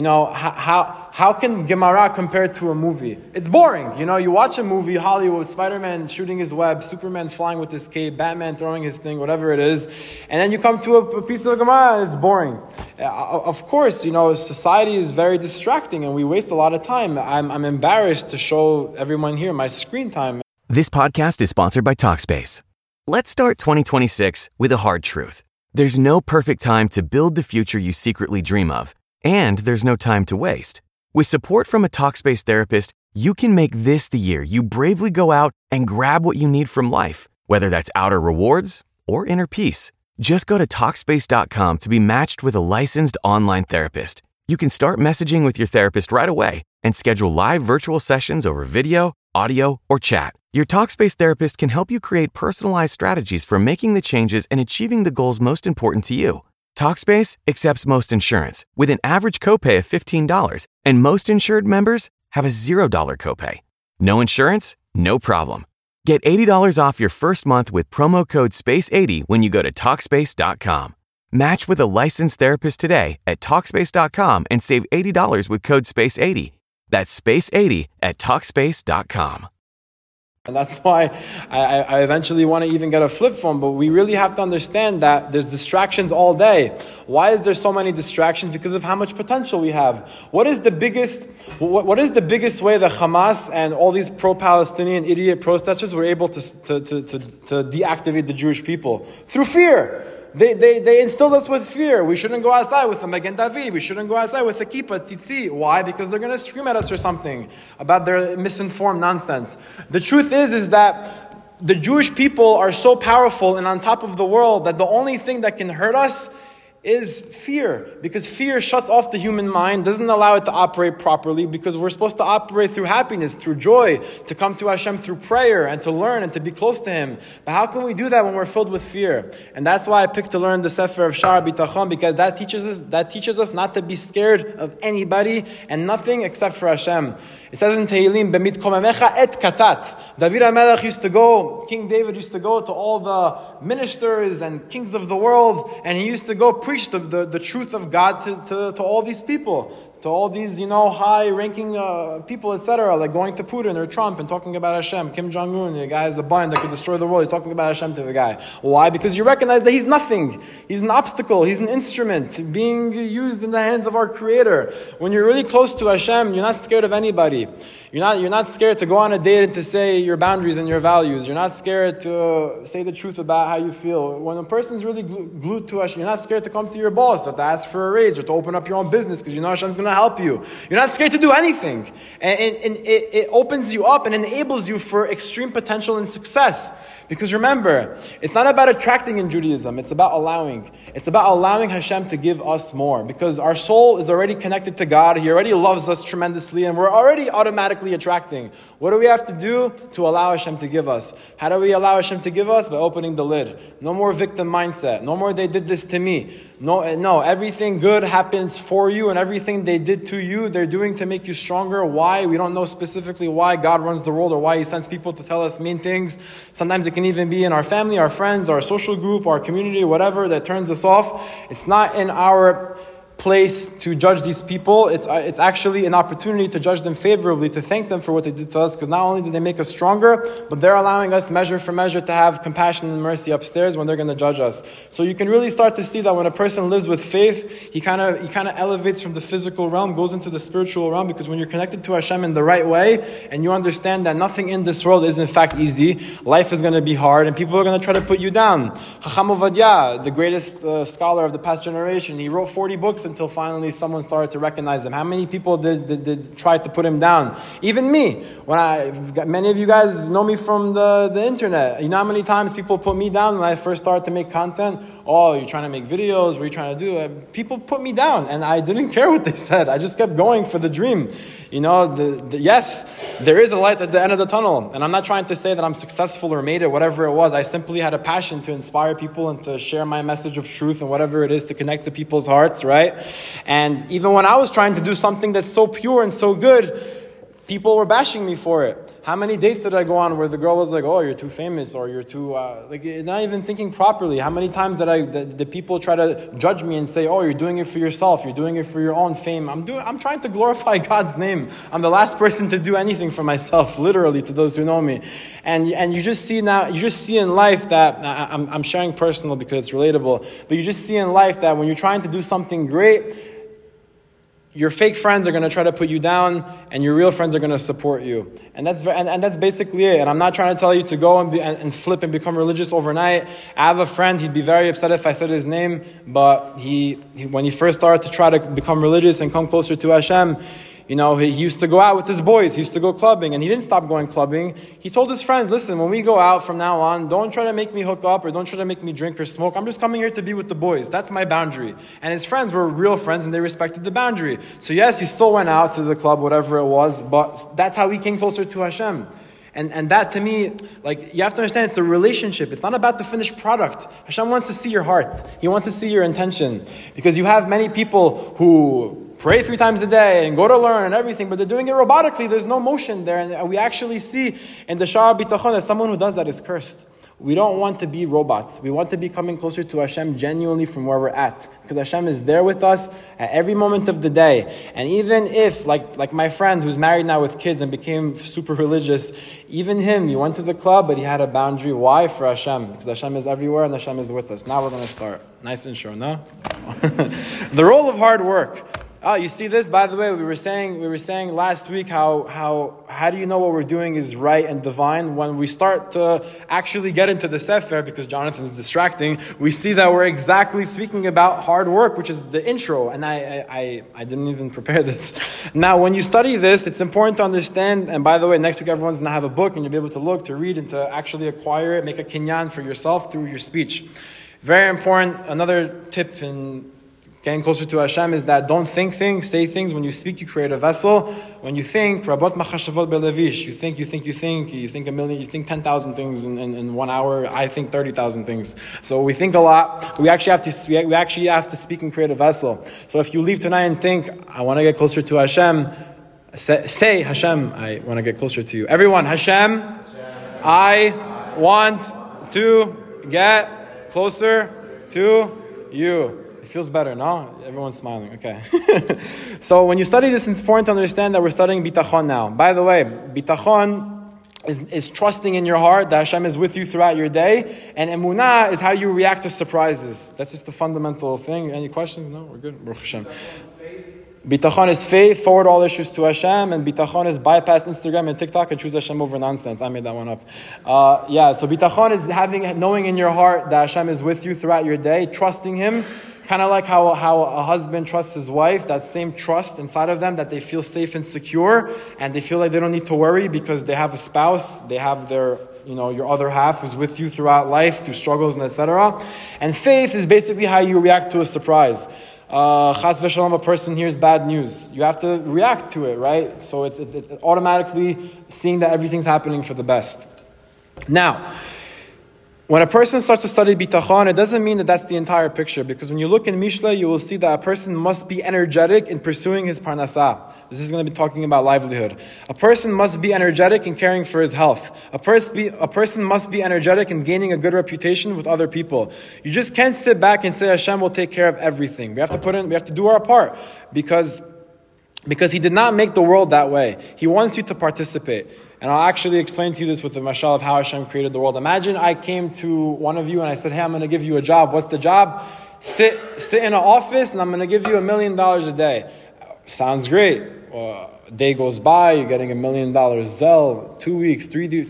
how can Gemara compare to a movie? It's boring. You watch a movie, Hollywood, Spider-Man shooting his web, Superman flying with his cape, Batman throwing his thing, whatever it is, and then you come to a piece of Gemara and it's boring. Of course, society is very distracting and we waste a lot of time. I'm embarrassed to show everyone here my screen time. This podcast is sponsored by Talkspace. Let's start 2026 with a hard truth. There's no perfect time to build the future you secretly dream of, and there's no time to waste. With support from a Talkspace therapist, you can make this the year you bravely go out and grab what you need from life, whether that's outer rewards or inner peace. Just go to Talkspace.com to be matched with a licensed online therapist. You can start messaging with your therapist right away and schedule live virtual sessions over video, audio, or chat. Your Talkspace therapist can help you create personalized strategies for making the changes and achieving the goals most important to you. Talkspace accepts most insurance with an average copay of $15, and most insured members have a $0 copay. No insurance? No problem. Get $80 off your first month with promo code SPACE80 when you go to Talkspace.com. Match with a licensed therapist today at Talkspace.com and save $80 with code SPACE80. That's SPACE80 at Talkspace.com. And that's why I eventually want to even get a flip phone. But we really have to understand that there's distractions all day. Why is there so many distractions? Because of how much potential we have. What is the biggest way that Hamas and all these pro-Palestinian idiot protesters were able to deactivate the Jewish people? Through fear. They instilled us with fear. We shouldn't go outside with a Magen David. We shouldn't go outside with a kippah, tzitzi. Why? Because they're going to scream at us or something about their misinformed nonsense. The truth is that the Jewish people are so powerful and on top of the world that the only thing that can hurt us is fear. Because fear shuts off the human mind, doesn't allow it to operate properly, because we're supposed to operate through happiness, through joy, to come to Hashem through prayer and to learn and to be close to Him. But how can we do that when we're filled with fear? And that's why I picked to learn the Sefer of Sha'ar Bitachon, because that teaches us not to be scared of anybody and nothing except for Hashem. It says in Tehillim, "B'mitkomemecha et katat." David HaMelech King David used to go to all the ministers and kings of the world, and he used to go preach the truth of God to all these people, to all these, high-ranking people, etc., like going to Putin or Trump and talking about Hashem. Kim Jong-un, the guy has a bun that could destroy the world. He's talking about Hashem to the guy. Why? Because you recognize that he's nothing. He's an obstacle. He's an instrument being used in the hands of our Creator. When you're really close to Hashem, you're not scared of anybody. You're not scared to go on a date and to say your boundaries and your values. You're not scared to say the truth about how you feel. When a person's really glued to Hashem, you're not scared to come to your boss or to ask for a raise or to open up your own business because you know Hashem's going to help you. You're not scared to do anything. And it opens you up and enables you for extreme potential and success. Because remember, it's not about attracting in Judaism, it's about allowing. It's about allowing Hashem to give us more. Because our soul is already connected to God, He already loves us tremendously, and we're already automatically attracting. What do we have to do to allow Hashem to give us? How do we allow Hashem to give us? By opening the lid. No more victim mindset. No more they did this to me. No, everything good happens for you, and everything they did to you, they're doing to make you stronger. Why? We don't know specifically why God runs the world or why He sends people to tell us mean things. Sometimes it can even be in our family, our friends, our social group, our community, whatever that turns us off. It's not in our place to judge these people. It's actually an opportunity to judge them favorably, to thank them for what they did to us, because not only did they make us stronger, but they're allowing us measure for measure to have compassion and mercy upstairs when they're going to judge us. So you can really start to see that when a person lives with faith, he kind of elevates from the physical realm, goes into the spiritual realm, because when you're connected to Hashem in the right way, and you understand that nothing in this world is in fact easy, life is going to be hard, and people are going to try to put you down. Chacham Ovadia, the greatest scholar of the past generation, he wrote 40 books until finally someone started to recognize him. How many people did try to put him down? Even me. Many of you guys know me from the internet. You know how many times people put me down when I first started to make content? Oh, you're trying to make videos, what are you trying to do? People put me down, and I didn't care what they said. I just kept going for the dream. Yes, there is a light at the end of the tunnel, and I'm not trying to say that I'm successful or made it, whatever it was. I simply had a passion to inspire people and to share my message of truth and whatever it is to connect to people's hearts, right? And even when I was trying to do something that's so pure and so good, people were bashing me for it. How many dates did I go on where the girl was like, oh, you're too famous, or you're too, not even thinking properly? How many times did the people try to judge me and say, oh, you're doing it for yourself, you're doing it for your own fame? I'm trying to glorify God's name. I'm the last person to do anything for myself, literally, to those who know me. And you just see in life that, I'm sharing personal because it's relatable, but you just see in life that when you're trying to do something great, your fake friends are going to try to put you down, and your real friends are going to support you. And that's basically it. And I'm not trying to tell you to go and flip and become religious overnight. I have a friend, he'd be very upset if I said his name, but he when he first started to try to become religious and come closer to Hashem, he used to go out with his boys. He used to go clubbing, and he didn't stop going clubbing. He told his friends, listen, when we go out from now on, don't try to make me hook up or don't try to make me drink or smoke. I'm just coming here to be with the boys. That's my boundary. And his friends were real friends, and they respected the boundary. So yes, he still went out to the club, whatever it was, but that's how he came closer to Hashem. And that, to me, you have to understand, it's a relationship. It's not about the finished product. Hashem wants to see your heart. He wants to see your intention. Because you have many people who pray 3 times a day and go to learn and everything, but they're doing it robotically. There's no motion there. And we actually see in the Sha'ar Bitachon that someone who does that is cursed. We don't want to be robots. We want to be coming closer to Hashem genuinely from where we're at. Because Hashem is there with us at every moment of the day. And even if, like my friend who's married now with kids and became super religious, even him, he went to the club, but he had a boundary. Why? For Hashem. Because Hashem is everywhere and Hashem is with us. Now we're going to start. Nice intro, no? The role of hard work. Oh, you see this? By the way, we were saying last week how do you know what we're doing is right and divine? When we start to actually get into the Sefer, because Jonathan is distracting, we see that we're exactly speaking about hard work, which is the intro. And I didn't even prepare this. Now, when you study this, it's important to understand, and by the way, next week everyone's going to have a book and you'll be able to look, to read, and to actually acquire it, make a kinyan for yourself through your speech. Very important. Another tip in getting closer to Hashem is that don't think things, say things. When you speak, you create a vessel. When you think, Rabot machashavot belevish, you think a million, you think 10,000 things in 1 hour. I think 30,000 things. So we think a lot. We actually have to speak and create a vessel. So if you leave tonight and think, I want to get closer to Hashem, say Hashem, I want to get closer to you. Everyone, Hashem, I want to get closer to you. It feels better, no? Everyone's smiling, okay. So when you study this, it's important to understand that we're studying bitachon now. By the way, bitachon is trusting in your heart that Hashem is with you throughout your day. And emunah is how you react to surprises. That's just the fundamental thing. Any questions? No? We're good? Baruch Hashem. Bitachon is faith, forward all issues to Hashem, and bitachon is bypass Instagram and TikTok and choose Hashem over nonsense. I made that one up. So bitachon is knowing in your heart that Hashem is with you throughout your day, trusting Him. Kind of like how a husband trusts his wife, that same trust inside of them, that they feel safe and secure, and they feel like they don't need to worry because they have a spouse, they have their, your other half who's with you throughout life, through struggles and etc. And faith is basically how you react to a surprise. Chas v'shalom, a person hears bad news. You have to react to it, right? So it's automatically seeing that everything's happening for the best. Now, when a person starts to study bitachon, it doesn't mean that that's the entire picture, because when you look in Mishle, you will see that a person must be energetic in pursuing his parnasah. This is going to be talking about livelihood. A person must be energetic in caring for his health. A person must be energetic in gaining a good reputation with other people. You just can't sit back and say Hashem will take care of everything. We have to do our part, because He did not make the world that way. He wants you to participate. And I'll actually explain to you this with the mashal of how Hashem created the world. Imagine I came to one of you and I said, hey, I'm going to give you a job. What's the job? Sit in an office and I'm going to give you $1 million a day. Sounds great. A day goes by, you're getting $1 million Zell, 2 weeks,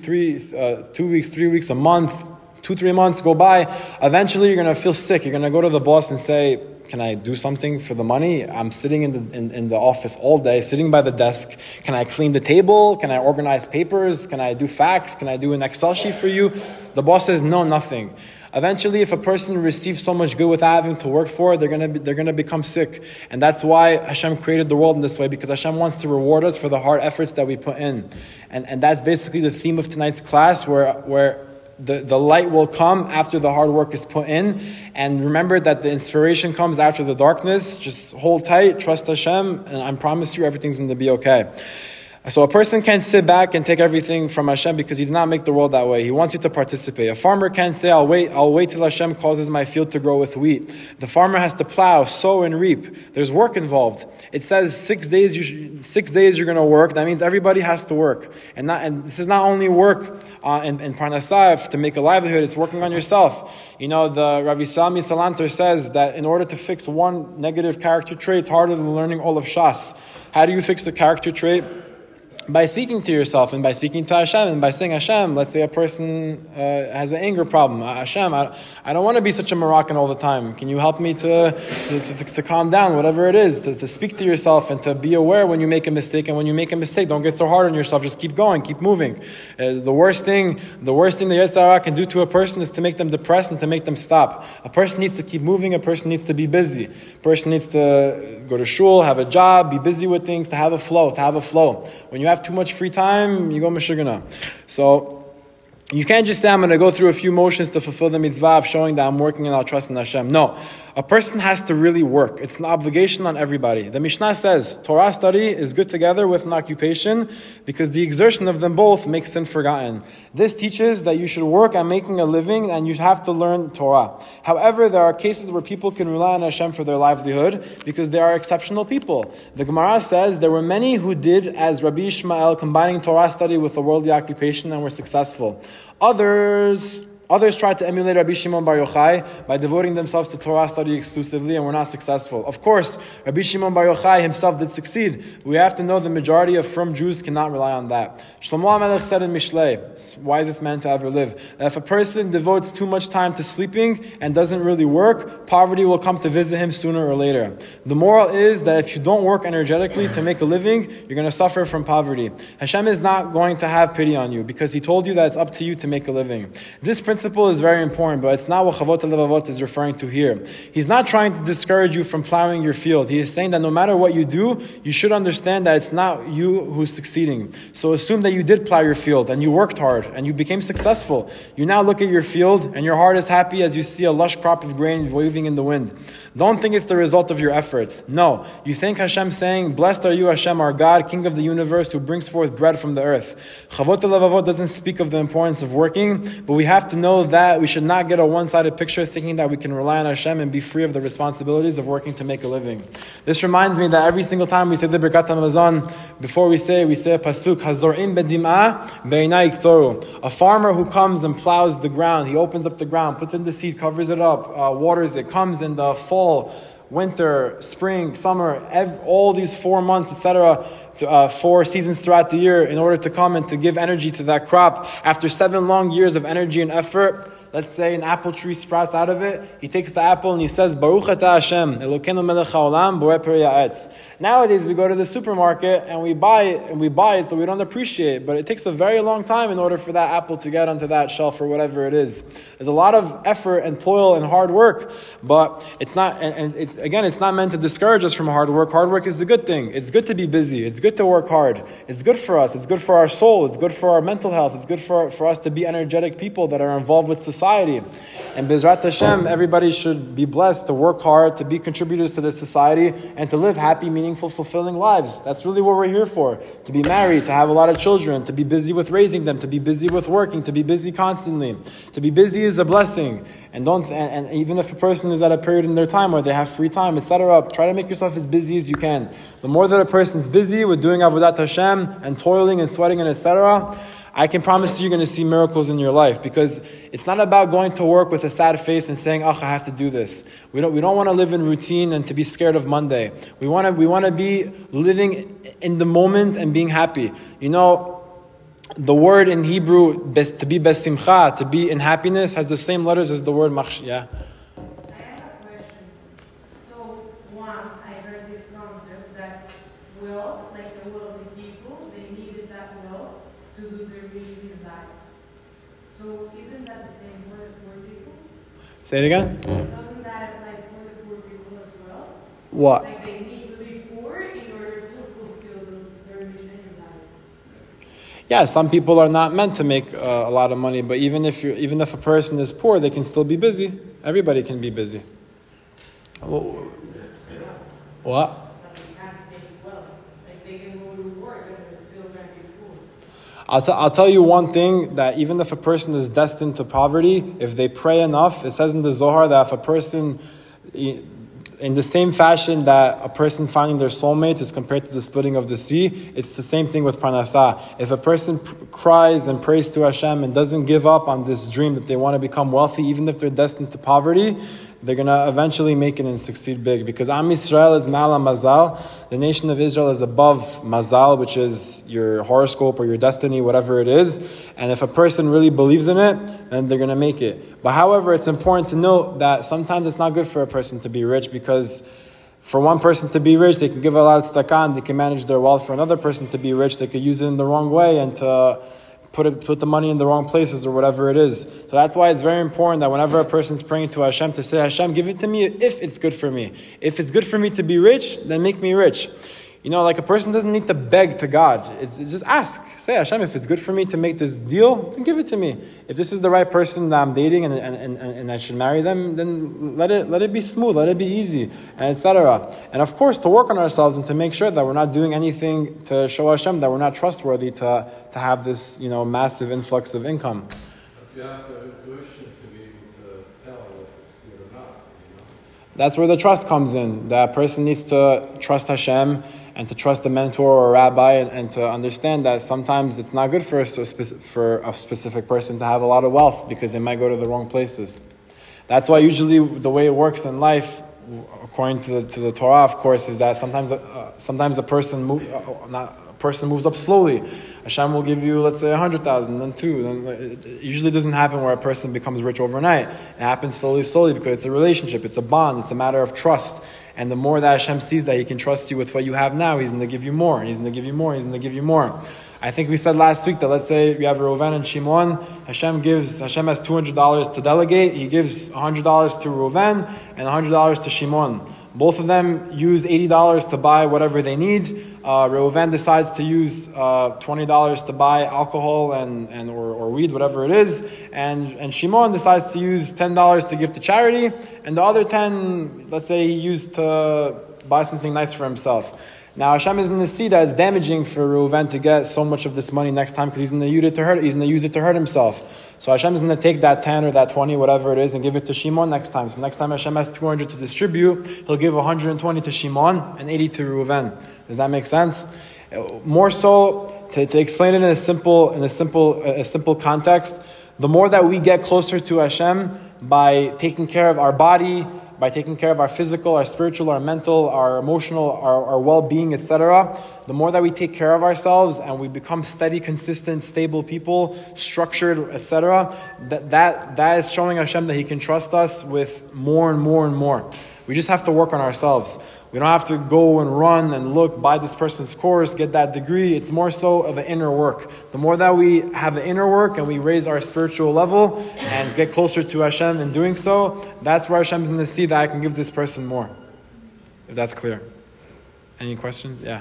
3 weeks, a month, 2-3 months go by. Eventually you're going to feel sick. You're going to go to the boss and say, can I do something for the money? I'm sitting in the office all day, sitting by the desk. Can I clean the table? Can I organize papers? Can I do facts? Can I do an Excel sheet for you? The boss says no, nothing. Eventually, if a person receives so much good without having to work for it, they're gonna become sick. And that's why Hashem created the world in this way, because Hashem wants to reward us for the hard efforts that we put in. And that's basically the theme of tonight's class, where the light will come after the hard work is put in. And remember that the inspiration comes after the darkness. Just hold tight, trust Hashem, and I promise you everything's going to be okay. So a person can't sit back and take everything from Hashem because He did not make the world that way. He wants you to participate. A farmer can't say, I'll wait till Hashem causes my field to grow with wheat. The farmer has to plow, sow, and reap. There's work involved. It says 6 days you're going to work. That means everybody has to work. And this is not only work in Parnassah to make a livelihood, it's working on yourself. The Rabbi Sami Salanter says that in order to fix one negative character trait, it's harder than learning all of Shas. How do you fix the character trait? By speaking to yourself and by speaking to Hashem and by saying, Hashem, let's say a person has an anger problem. Hashem, I don't want to be such a Moroccan all the time. Can you help me to calm down, whatever it is, to speak to yourself and to be aware when you make a mistake. And when you make a mistake, don't get so hard on yourself. Just keep going, keep moving. The worst thing the Yetzer Hara can do to a person is to make them depressed and to make them stop. A person needs to keep moving. A person needs to be busy. A person needs to go to shul, have a job, be busy with things, to have a flow. When you have too much free time, you go meshugana. So you can't just say, I'm going to go through a few motions to fulfill the mitzvah of showing that I'm working and I'll trust in Hashem. No. A person has to really work. It's an obligation on everybody. The Mishnah says, Torah study is good together with an occupation because the exertion of them both makes sin forgotten. This teaches that you should work at making a living and you have to learn Torah. However, there are cases where people can rely on Hashem for their livelihood because they are exceptional people. The Gemara says there were many who did as Rabbi Ishmael, combining Torah study with a worldly occupation and were successful. Others tried to emulate Rabbi Shimon Bar Yochai by devoting themselves to Torah study exclusively and were not successful. Of course, Rabbi Shimon Bar Yochai himself did succeed. We have to know the majority of firm Jews cannot rely on that. Shlomo HaMelech said in Mishlei, wisest man to ever live, that if a person devotes too much time to sleeping and doesn't really work, poverty will come to visit him sooner or later. The moral is that if you don't work energetically to make a living, you're going to suffer from poverty. Hashem is not going to have pity on you because He told you that it's up to you to make a living. This principle is very important, but it's not what Chavot HaLevavot is referring to here. He's not trying to discourage you from plowing your field. He is saying that no matter what you do, you should understand that it's not you who's succeeding. So assume that you did plow your field and you worked hard and you became successful. You now look at your field and your heart is happy as you see a lush crop of grain waving in the wind. Don't think it's the result of your efforts. No, you think Hashem saying, blessed are you Hashem, our God, King of the universe, who brings forth bread from the earth. Chavot HaLevavot doesn't speak of the importance of working, but we have to know that we should not get a one-sided picture thinking that we can rely on Hashem and be free of the responsibilities of working to make a living. This reminds me that every single time we say the Birkat HaMazon, before we say a pasuk, Hazorim bedim'ah be'inai yiktzoru. A farmer who comes and plows the ground, he opens up the ground, puts in the seed, covers it up, waters it, comes in the fall, winter, spring, summer, all these 4 months, etc., 4 seasons throughout the year in order to come and to give energy to that crop. After 7 long years of energy and effort, let's say an apple tree sprouts out of it. He takes the apple and he says, Baruch atah Hashem, Elokeinu melech haolam, borei peri ha'etz. Nowadays we go to the supermarket and we buy it so we don't appreciate it. But it takes a very long time in order for that apple to get onto that shelf or whatever it is. There's a lot of effort and toil and hard work, but it's not, and it's not meant to discourage us from hard work. Hard work is a good thing. It's good to be busy. It's good to work hard. It's good for us. It's good for our soul. It's good for our mental health. It's good for us to be energetic people that are involved with society. And Bezrat Hashem, everybody should be blessed to work hard, to be contributors to this society, and to live happy, meaningful, fulfilling lives. That's really what we're here for. To be married, to have a lot of children, to be busy with raising them, to be busy with working, to be busy constantly. To be busy is a blessing. And even if a person is at a period in their time where they have free time, etc., try to make yourself as busy as you can. The more that a person's busy with doing Avodat Hashem and toiling and sweating and etc., I can promise you're going to see miracles in your life, because it's not about going to work with a sad face and saying, I have to do this. We don't want to live in routine and to be scared of Monday. We want to be living in the moment and being happy. You know, the word in Hebrew, to be besimcha, to be in happiness, has the same letters as the word machsh. Yeah. I have a question. So once I heard this concept that will, like the wealthy people, they needed that will to do their mission in life. So isn't that the same for the poor people? Say it again. Doesn't that apply for the poor people as well? What? Like they need to be poor in order to fulfill their mission in life. Yeah, some people are not meant to make a lot of money, but even if a person is poor, they can still be busy. Everybody can be busy. What? They can't make wealth. Like they can go to work and they're still trying I'll tell you one thing, that even if a person is destined to poverty, if they pray enough, it says in the Zohar that if a person, in the same fashion that a person finding their soulmate is compared to the splitting of the sea, it's the same thing with Parnasah. If a person cries and prays to Hashem and doesn't give up on this dream that they want to become wealthy, even if they're destined to poverty, they're going to eventually make it and succeed big. Because Am Yisrael is Ma'ala Mazal. The nation of Israel is above Mazal, which is your horoscope or your destiny, whatever it is. And if a person really believes in it, then they're going to make it. But however, it's important to note that sometimes it's not good for a person to be rich, because for one person to be rich, they can give a lot of tzedakah and they can manage their wealth. For another person to be rich, they could use it in the wrong way and to put the money in the wrong places or whatever it is. So that's why it's very important that whenever a person's praying to Hashem, to say, Hashem, give it to me if it's good for me. If it's good for me to be rich, then make me rich. Like a person doesn't need to beg to God. It's just ask. Say, Hashem, if it's good for me to make this deal, then give it to me. If this is the right person that I'm dating and I should marry them, then let it be smooth, let it be easy, and etc. And of course, to work on ourselves and to make sure that we're not doing anything to show Hashem that we're not trustworthy to have this, massive influx of income. You have the intuition to be able to tell if it's good or not. That's where the trust comes in. That person needs to trust Hashem and to trust a mentor or a rabbi, and to understand that sometimes it's not good for a specific person to have a lot of wealth, because they might go to the wrong places. That's why usually the way it works in life, according to the Torah, of course, is that sometimes a person moves up slowly. Hashem will give you, let's say, 100,000, then 2. Then it usually doesn't happen where a person becomes rich overnight. It happens slowly because it's a relationship, it's a bond, it's a matter of trust. And the more that Hashem sees that He can trust you with what you have now, He's going to give you more, He's going to give you more, He's going to give you more. I think we said last week that, let's say we have Reuven and Shimon. Hashem has $200 to delegate. He gives $100 to Reuven and $100 to Shimon. Both of them use $80 to buy whatever they need. Reuven decides to use $20 to buy alcohol or weed, whatever it is, and Shimon decides to use $10 to give to charity, and the other 10, let's say, he used to buy something nice for himself. Now Hashem is going to see that it's damaging for Reuven to get so much of this money next time, because he's going to use it to hurt himself. So Hashem is going to take that 10 or that 20, whatever it is, and give it to Shimon next time. So next time Hashem has 200 to distribute, He'll give 120 to Shimon and 80 to Reuven. Does that make sense? More so, to explain it in a simple context, the more that we get closer to Hashem by taking care of our body, by taking care of our physical, our spiritual, our mental, our emotional, our well-being, etc., the more that we take care of ourselves and we become steady, consistent, stable people, structured, etc., that is showing Hashem that He can trust us with more and more and more. We just have to work on ourselves. We don't have to go and run and look, buy this person's course, get that degree. It's more so of an inner work. The more that we have the inner work and we raise our spiritual level and get closer to Hashem in doing so, that's where Hashem's going to see that I can give this person more. If that's clear. Any questions? Yeah.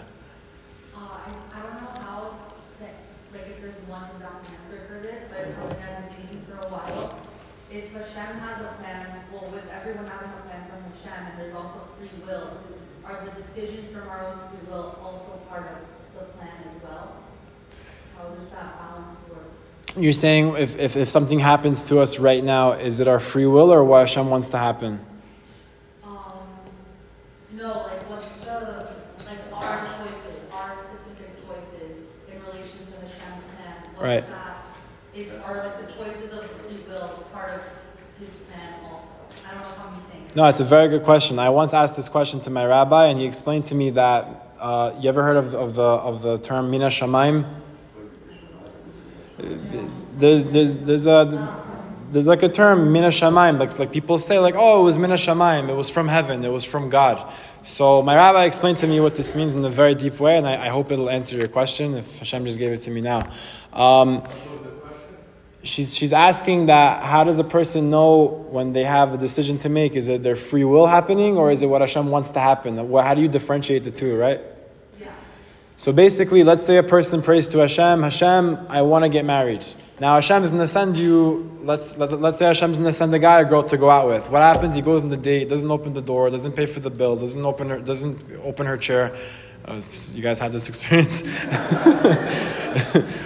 I don't know how, if there's one exact answer for this, but it's something I've been thinking for a while. If Hashem has a plan, with everyone having a plan from Hashem, and there's also free will, are the decisions from our own free will also part of the plan as well? How does that balance work? You're saying if something happens to us right now, is it our free will or what Hashem wants to happen? No, what's our choices, our specific choices in relation to Hashem's plan? Right. Are the choices of the free will part of His plan also? I don't know if I'm saying it. No, it's a very good question. I once asked this question to my rabbi, and he explained to me that you ever heard of the term Mina Shamayim? There's like a term Mina Shamayim, like people say, it was Mina Shamayim, it was from heaven, it was from God. So my rabbi explained to me what this means in a very deep way, and I hope it'll answer your question if Hashem just gave it to me now. She's asking that, how does a person know when they have a decision to make? Is it their free will happening, or is it what Hashem wants to happen? How do you differentiate the two, right? Yeah. So basically, let's say a person prays to Hashem, Hashem, I want to get married. Now Hashem is going to send you, let's say Hashem's going to send a guy or girl to go out with. What happens? He goes on the date, doesn't open the door, doesn't pay for the bill, doesn't open her chair. You guys had this experience?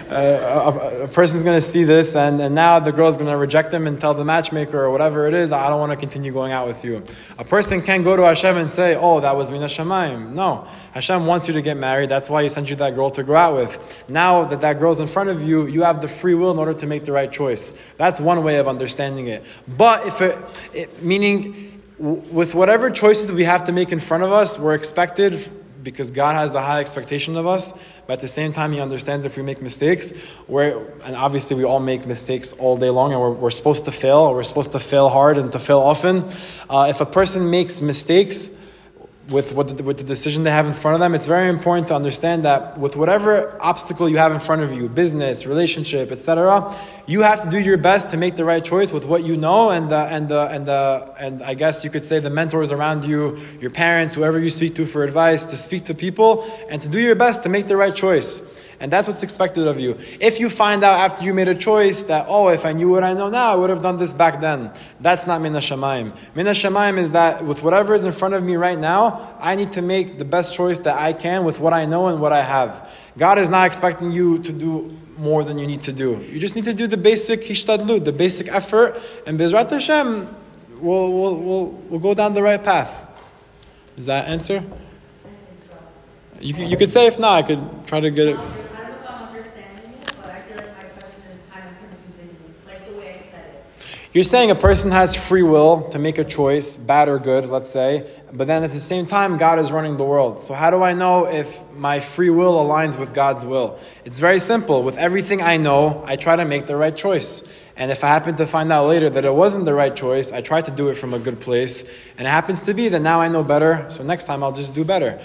a person's going to see this, and now the girl's going to reject him and tell the matchmaker or whatever it is, I don't want to continue going out with you. A person can't go to Hashem and say, oh, that was Min HaShamayim. No. Hashem wants you to get married. That's why He sent you that girl to go out with. Now that girl's in front of you, you have the free will in order to make the right choice. That's one way of understanding it. But meaning, with whatever choices we have to make in front of us, we're expected, because God has a high expectation of us, but at the same time He understands if we make mistakes, and obviously we all make mistakes all day long, and we're supposed to fail, we're supposed to fail hard and to fail often. If a person makes mistakes with the decision they have in front of them, it's very important to understand that with whatever obstacle you have in front of you, business, relationship, etc., you have to do your best to make the right choice with what you know, and I guess you could say the mentors around you, your parents, whoever you speak to for advice, to speak to people and to do your best to make the right choice. And that's what's expected of you. If you find out after you made a choice that, oh, if I knew what I know now, I would have done this back then, that's not Min HaShamayim. Min HaShamayim is that with whatever is in front of me right now, I need to make the best choice that I can with what I know and what I have. God is not expecting you to do more than you need to do. You just need to do the basic hishtadlut, the basic effort, and Bezrat Hashem, we'll go down the right path. Does that answer? You could say if not, I could try to get it. I don't know if I'm understanding it, but I feel like my question is kind of confusing me, like the way I said it. You're saying a person has free will to make a choice, bad or good, let's say, but then at the same time, God is running the world. So how do I know if my free will aligns with God's will? It's very simple. With everything I know, I try to make the right choice. And if I happen to find out later that it wasn't the right choice, I try to do it from a good place. And it happens to be that now I know better, so next time I'll just do better.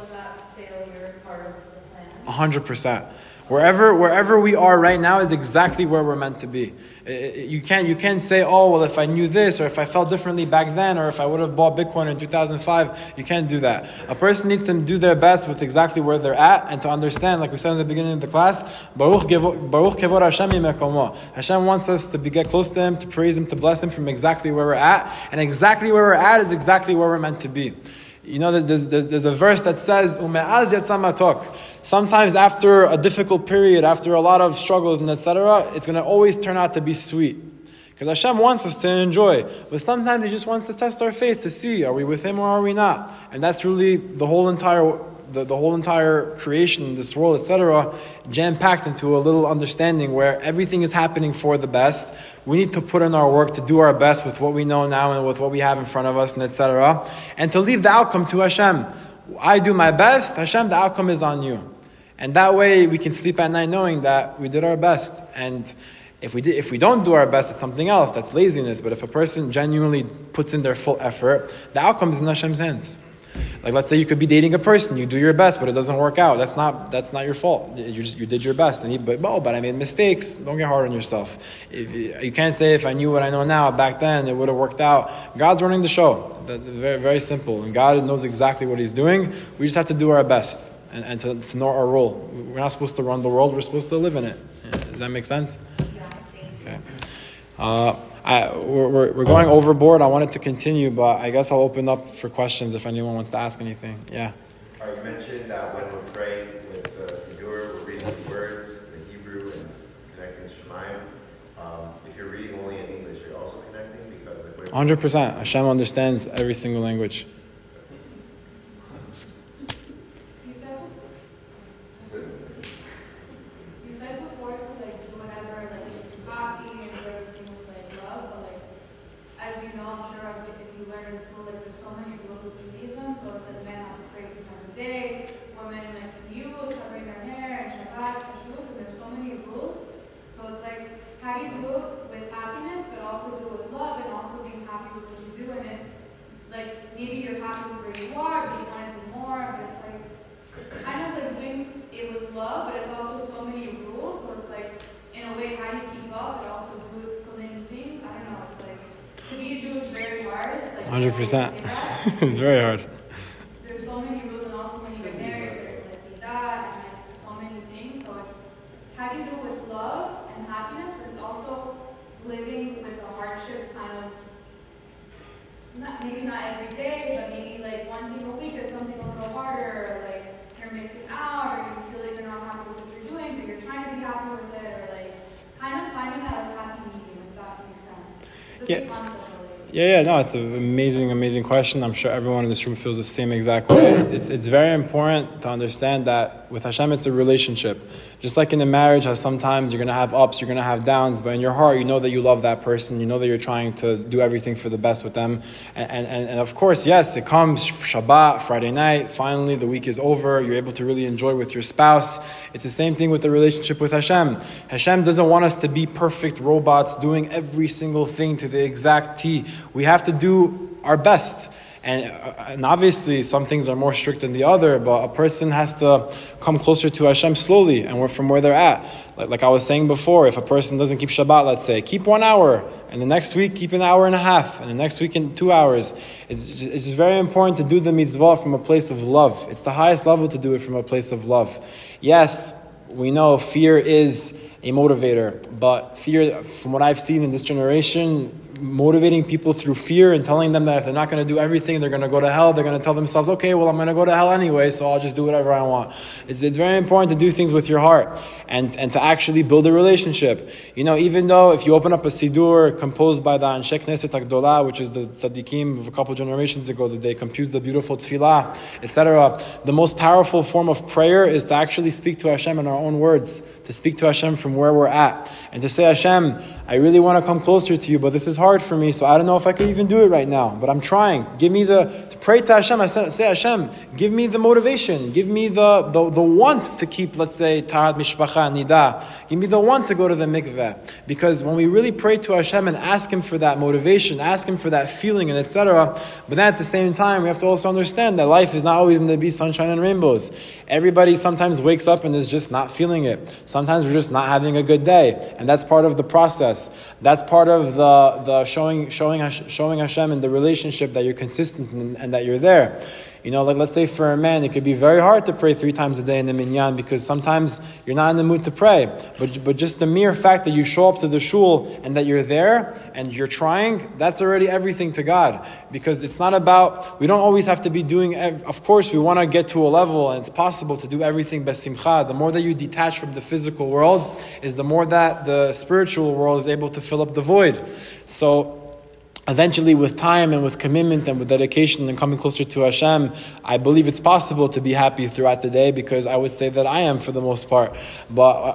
100%. Wherever we are right now is exactly where we're meant to be. You can't say, oh, well, if I knew this, or if I felt differently back then, or if I would have bought Bitcoin in 2005, you can't do that. A person needs to do their best with exactly where they're at, and to understand, like we said in the beginning of the class, Baruch Kevod Hashem Yimekomo. Hashem wants us to get close to Him, to praise Him, to bless Him from exactly where we're at, and exactly where we're at is exactly where we're meant to be. You know, there's a verse that says, "Ume'az yatzam matok." Sometimes after a difficult period, after a lot of struggles and etc., it's going to always turn out to be sweet. Because Hashem wants us to enjoy. But sometimes He just wants to test our faith to see, are we with Him or are we not? And that's really the whole entire creation, this world, etc., jam-packed into a little understanding where everything is happening for the best. We need to put in our work to do our best with what we know now and with what we have in front of us, and etc., and to leave the outcome to Hashem. I do my best, Hashem, the outcome is on you. And that way we can sleep at night knowing that we did our best. And if we don't do our best, it's something else, that's laziness. But if a person genuinely puts in their full effort, the outcome is in Hashem's hands. Like, let's say you could be dating a person, you do your best, but it doesn't work out. That's not your fault. You did your best, but I made mistakes. Don't get hard on yourself. You can't say, if I knew what I know now back then, it would have worked out. God's running the show. Very, very simple, and God knows exactly what He's doing. We just have to do our best and to know our role. We're not supposed to run the world. We're supposed to live in it. Does that make sense? Yeah. Okay. We're going overboard. I wanted to continue, but I guess I'll open up for questions if anyone wants to ask anything. Yeah. You mentioned that when we're praying with the Siddur, we're reading the words, the Hebrew, and connecting to Shemayim. If you're reading only in English, you're also connecting because 100%. Hashem understands every single language. You said before to like do whatever, like it's happy and everything with like love, but like as you know, I'm sure as if you learn in school, like there's so many rules with Judaism, so it's like men have to pray 3 times a day, women like you covering their hair and Shabbat, Kashrut, and there's so many rules. So it's like, how do you do it with happiness, but also do it with love, and also being happy with what you do, and then like maybe you're happy with where you are, but you want to do more, but it's like kind of like doing it with love, but it's also so many rules, so it's like, in a way, how do you keep up, but also do so many things? I don't know, it's like, to be a Jew is very hard. It's like 100%. It's very hard. There's so many rules, and also when you get married, there's like that, and like there's so many things, so it's, how do you do it with love and happiness, but it's also living with the hardships kind of, maybe not every day, but maybe like one thing a week is something a little harder, or like you're missing out, or you feel like you're not happy with what you're doing, but you're trying to be happy with It's a big concept. No, it's an amazing question. I'm sure everyone in this room feels the same exact way. It's very important to understand that with Hashem, it's a relationship. Just like in a marriage, how sometimes you're going to have ups, you're going to have downs, but in your heart, you know that you love that person, you know that you're trying to do everything for the best with them. And of course, yes, it comes Shabbat, Friday night, finally the week is over, you're able to really enjoy with your spouse. It's the same thing with the relationship with Hashem. Hashem doesn't want us to be perfect robots doing every single thing to the exact T. We have to do our best. And obviously some things are more strict than the other, but a person has to come closer to Hashem slowly and from where they're at. Like I was saying before, if a person doesn't keep Shabbat, let's say, keep 1 hour, and the next week keep an hour and a half, and the next week in 2 hours. It's just very important to do the mitzvah from a place of love. It's the highest level to do it from a place of love. Yes, we know fear is a motivator, but fear, from what I've seen in this generation, motivating people through fear and telling them that if they're not going to do everything, they're going to go to hell. They're going to tell themselves, okay, well, I'm going to go to hell anyway, so I'll just do whatever I want. It's very important to do things with your heart and to actually build a relationship. You know, even though if you open up a Siddur composed by the Anshe Knesset Agdola, which is the tzaddikim of a couple generations ago, that they composed the beautiful tefillah, etc., the most powerful form of prayer is to actually speak to Hashem in our own words, to speak to Hashem from where we're at, and to say, Hashem, I really want to come closer to you, but this is hard for me, so I don't know if I can even do it right now, but I'm trying. Give me to pray to Hashem. I say, Hashem, give me the motivation, give me the want to keep, let's say, Tahat Mishpacha, Nida. Give me the want to go to the mikveh. Because when we really pray to Hashem and ask Him for that motivation, ask Him for that feeling, and etc., but then at the same time, we have to also understand that life is not always going to be sunshine and rainbows. Everybody sometimes wakes up and is just not feeling it. Sometimes we're just not having a good day, and that's part of the process. That's part of the showing Hashem in the relationship that you're consistent and that you're there. You know, like let's say for a man, it could be very hard to pray 3 times a day in the minyan because sometimes you're not in the mood to pray. But just the mere fact that you show up to the shul and that you're there and you're trying, that's already everything to God. Because it's not about, we don't always have to be doing, of course we want to get to a level and it's possible to do everything besimcha. The more that you detach from the physical world is the more that the spiritual world is able to fill up the void. So eventually, with time and with commitment and with dedication and coming closer to Hashem, I believe it's possible to be happy throughout the day because I would say that I am for the most part. But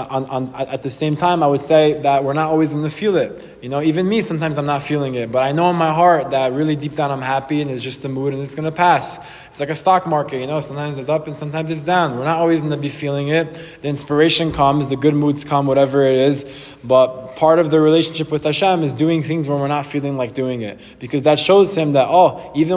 at the same time, I would say that we're not always going to feel it. You know, even me, sometimes I'm not feeling it. But I know in my heart that really deep down I'm happy and it's just a mood and it's going to pass. It's like a stock market, you know, sometimes it's up and sometimes it's down. We're not always going to be feeling it. The inspiration comes, the good moods come, whatever it is. But part of the relationship with Hashem is doing things when we're not feeling like doing it. Because that shows Him that, even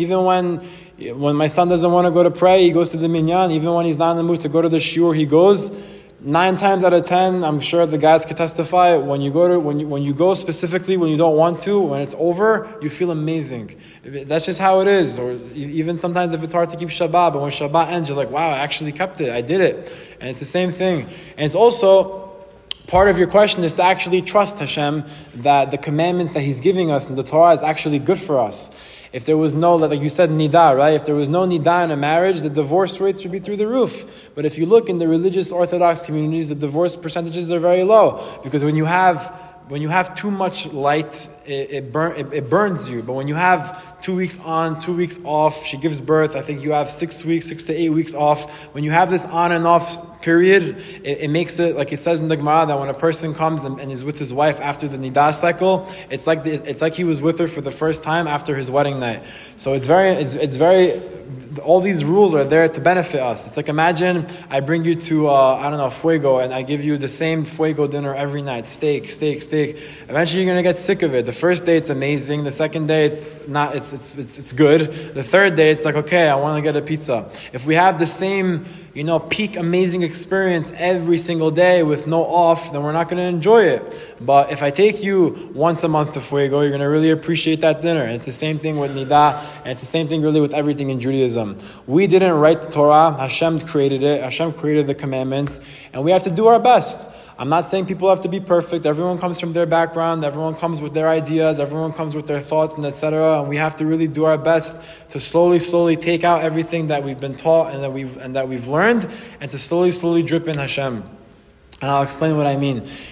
when my son doesn't want to go to pray, he goes to the minyan. Even when he's not in the mood to go to the shiur, he goes. 9 times out of 10, I'm sure the guys could testify, when you go specifically when you don't want to, when it's over, you feel amazing. That's just how it is. Or even sometimes if it's hard to keep Shabbat, but when Shabbat ends, you're like, wow, I actually kept it. I did it. And it's the same thing. And it's also, part of your question is to actually trust Hashem that the commandments that He's giving us in the Torah is actually good for us. If there was no, like you said, nidah, right? If there was no nidah in a marriage, the divorce rates would be through the roof. But if you look in the religious Orthodox communities, the divorce percentages are very low. Because when you have too much light, it burns you. But when you have 2 weeks on, 2 weeks off, she gives birth, I think you have 6 to 8 weeks off. When you have this on and off period, it makes it, like it says in the Gemara, that when a person comes and is with his wife after the nidah cycle, it's like he was with her for the first time after his wedding night. So it's very, all these rules are there to benefit us. It's like, imagine I bring you to, fuego, and I give you the same fuego dinner every night, steak. Eventually you're going to get sick of it. The first day it's amazing. The second day it's not, it's good. The third day it's like, okay, I want to get a pizza. If we have the same, peak amazing experience every single day with no off, then we're not going to enjoy it. But if I take you once a month to Fuego, you're going to really appreciate that dinner. And it's the same thing with Nidah, and it's the same thing really with everything in Judaism. We didn't write the Torah, Hashem created it, Hashem created the commandments, and we have to do our best. I'm not saying people have to be perfect. Everyone comes from their background. Everyone comes with their ideas. Everyone comes with their thoughts and etc. And we have to really do our best to slowly take out everything that we've been taught and that we've learned, and to slowly drip in Hashem. And I'll explain what I mean.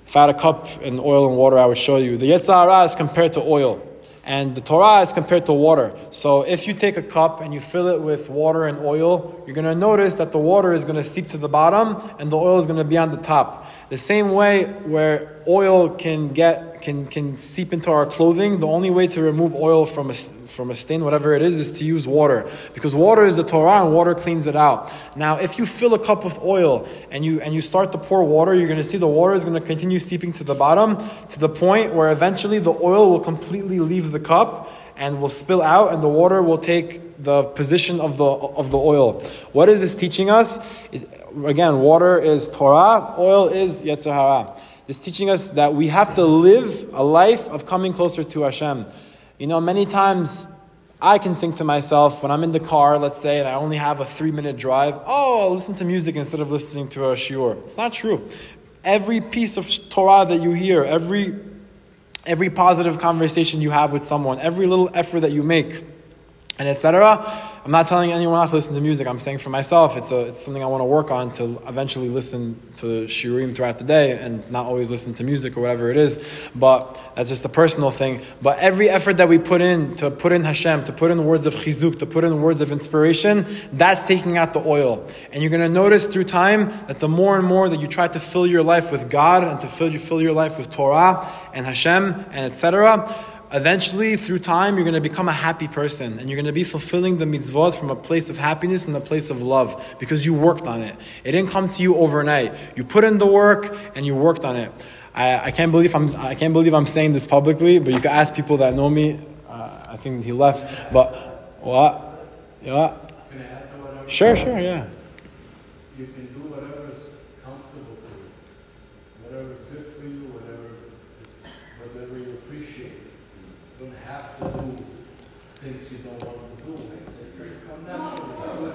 If I had a cup and oil and water, I would show you. The Yetzer Hara is compared to oil, and the Torah is compared to water. So if you take a cup and you fill it with water and oil, you're going to notice that the water is going to seep to the bottom and the oil is going to be on the top. The same way where oil can seep into our clothing, the only way to remove oil from a stain, whatever it is to use water. Because water is the Torah and water cleans it out. Now, if you fill a cup with oil and you start to pour water, you're going to see the water is going to continue seeping to the bottom to the point where eventually the oil will completely leave the cup and will spill out, and the water will take the position of the oil. What is this teaching us? Again, water is Torah, oil is Yetzer Hara. It's teaching us that we have to live a life of coming closer to Hashem. Many times I can think to myself when I'm in the car, let's say, and I only have a 3-minute drive, I'll listen to music instead of listening to a shiur. It's not true. Every piece of Torah that you hear, every positive conversation you have with someone, every little effort that you make, and etc. I'm not telling anyone not to listen to music. I'm saying for myself, it's something I want to work on to eventually listen to shiurim throughout the day and not always listen to music or whatever it is. But that's just a personal thing. But every effort that we put in to put in Hashem, to put in words of chizuk, to put in words of inspiration, that's taking out the oil. And you're going to notice through time that the more and more that you try to fill your life with God and to fill your life with Torah and Hashem and etc., eventually, through time, you're going to become a happy person, and you're going to be fulfilling the mitzvot from a place of happiness and a place of love, because you worked on it. It didn't come to you overnight. You put in the work and you worked on it. I can't believe I'm saying this publicly, but you can ask people that know me. I think he left, but what? Yeah. Can I add to whatever? Sure, yeah. You can do whatever is comfortable for you, whatever is good for you, whatever you appreciate. You don't have to do things you don't want to do. Come naturally.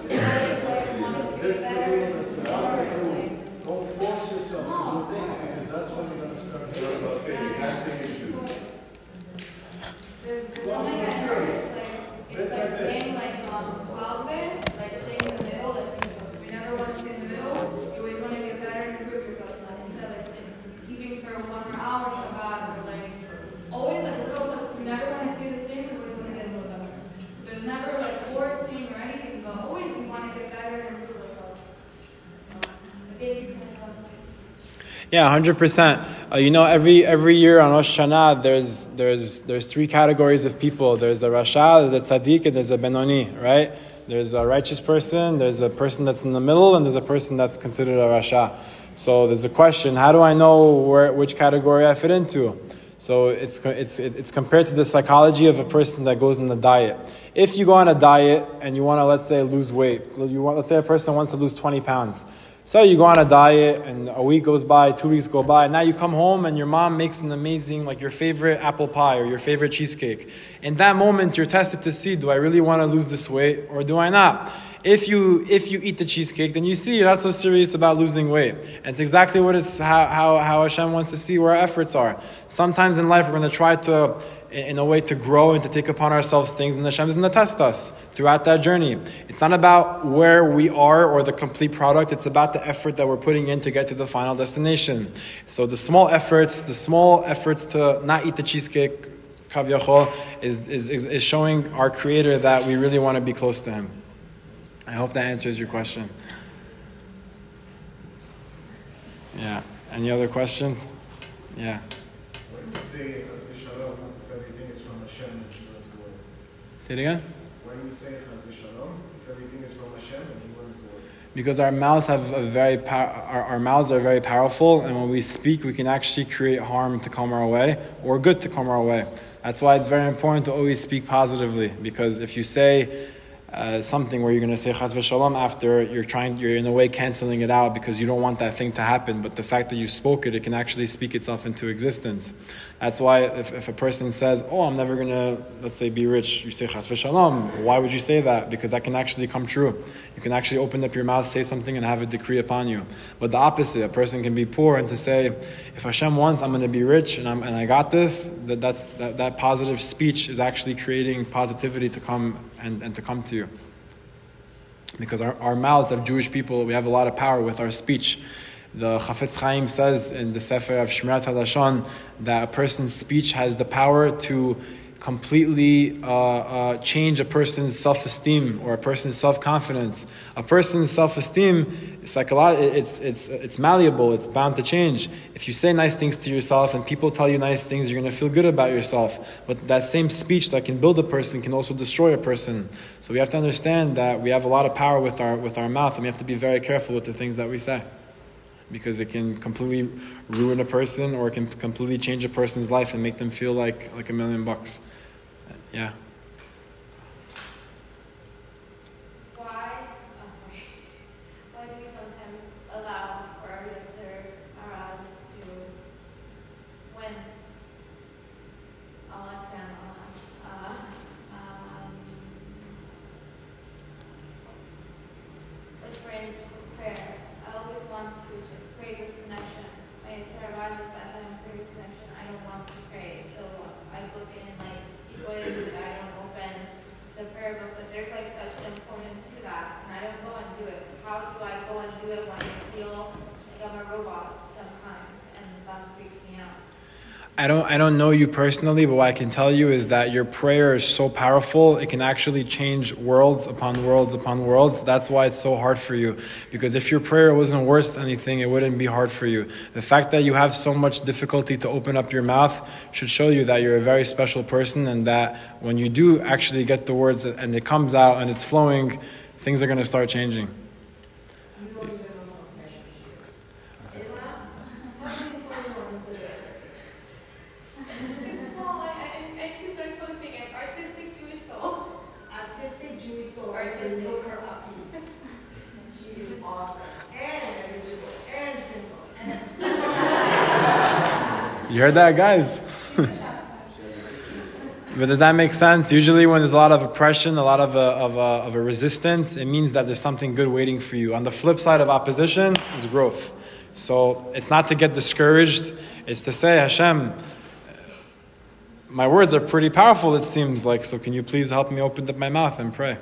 Don't force yourself to do things, because that's when you're going to start learning about faith. There's something I heard, it's like staying out there, like staying in the middle, you never want to stay in the middle, you always want to get better and improve yourself, instead of keeping for 1 more hour Shabbat, or always little stuff, you never want to stay the same, you always want to get a little better. So there's never forcing or anything, but always we want to get better and improve ourselves. Yeah, 100%. Every year on Rosh Hashanah, there's 3 categories of people. There's a Rasha, there's a Tzaddik, and there's a Benoni, right? There's a righteous person, there's a person that's in the middle, and there's a person that's considered a Rasha. So there's a question: how do I know which category I fit into? So it's compared to the psychology of a person that goes on a diet. If you go on a diet and you want to, let's say, lose weight, let's say a person wants to lose 20 pounds. So you go on a diet and a week goes by, 2 weeks go by, and now you come home and your mom makes an amazing, your favorite apple pie or your favorite cheesecake. In that moment, you're tested to see, do I really want to lose this weight or do I not? If you eat the cheesecake, then you see you're not so serious about losing weight. And it's exactly how Hashem wants to see where our efforts are. Sometimes in life we're going to try to, in a way, to grow and to take upon ourselves things, and Hashem is going to test us throughout that journey. It's not about where we are or the complete product, it's about the effort that we're putting in to get to the final destination. So the small efforts to not eat the cheesecake, Kavyachol, is showing our Creator that we really want to be close to Him. I hope that answers your question. Yeah. Any other questions? Yeah. What do you say if everything is from Hashem and He learns the word? Say it again? Why do we say if everything is from Hashem and He learns the word? Because our mouths our mouths are very powerful, and when we speak, we can actually create harm to come our way or good to come our way. That's why it's very important to always speak positively. Because if you say something where you're going to say chas v'shalom after, you're in a way canceling it out because you don't want that thing to happen. But the fact that you spoke it can actually speak itself into existence. That's why if a person says, I'm never going to, let's say, be rich, you say chas v'shalom. Why would you say that? Because that can actually come true. You can actually open up your mouth, say something, and have a decree upon you. But the opposite, a person can be poor and to say, if Hashem wants, I'm going to be rich and I got this. That positive speech is actually creating positivity to come and to come to you. Because our mouths of Jewish people, we have a lot of power with our speech. The Chafetz Chaim says in the Sefer of Shmirat HaLashon that a person's speech has the power to completely change a person's self-esteem or a person's self-confidence. A person's self-esteem, it's malleable, it's bound to change. If you say nice things to yourself and people tell you nice things, you're going to feel good about yourself. But that same speech that can build a person can also destroy a person. So we have to understand that we have a lot of power with our mouth, and we have to be very careful with the things that we say, because it can completely ruin a person, or it can completely change a person's life and make them feel like $1,000,000. Yeah. Why do we sometimes allow for our Yetzer Hara to win? I'll expand on that. Like for instance, prayer. I always want to pray with connection. My Yetzer Hara is that I don't pray with connection. I don't want to pray, so I book it in like equally. I don't open the prayer book, but there's like such an importance to that, and I don't go and do it. How do I go and do it when I feel like I'm a robot sometimes, and that freaks me out? I don't know you personally, but what I can tell you is that your prayer is so powerful, it can actually change worlds upon worlds upon worlds. That's why it's so hard for you. Because if your prayer wasn't worth anything, it wouldn't be hard for you. The fact that you have so much difficulty to open up your mouth should show you that you're a very special person, and that when you do actually get the words and it comes out and it's flowing, things are going to start changing. You heard that, guys? But does that make sense? Usually when there's a lot of oppression, a lot of a resistance, it means that there's something good waiting for you. On the flip side of opposition is growth. So it's not to get discouraged. It's to say, Hashem, my words are pretty powerful, it seems like, so can you please help me open up my mouth and pray?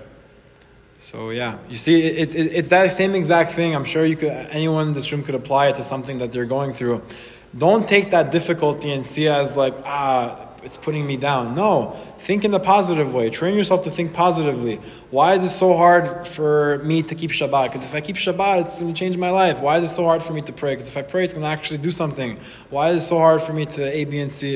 So yeah, you see, it's that same exact thing. I'm sure anyone in this room could apply it to something that they're going through. Don't take that difficulty and see it as like, it's putting me down. No, think in the positive way. Train yourself to think positively. Why is it so hard for me to keep Shabbat? Because if I keep Shabbat, it's going to change my life. Why is it so hard for me to pray? Because if I pray, it's going to actually do something. Why is it so hard for me to A, B, and C?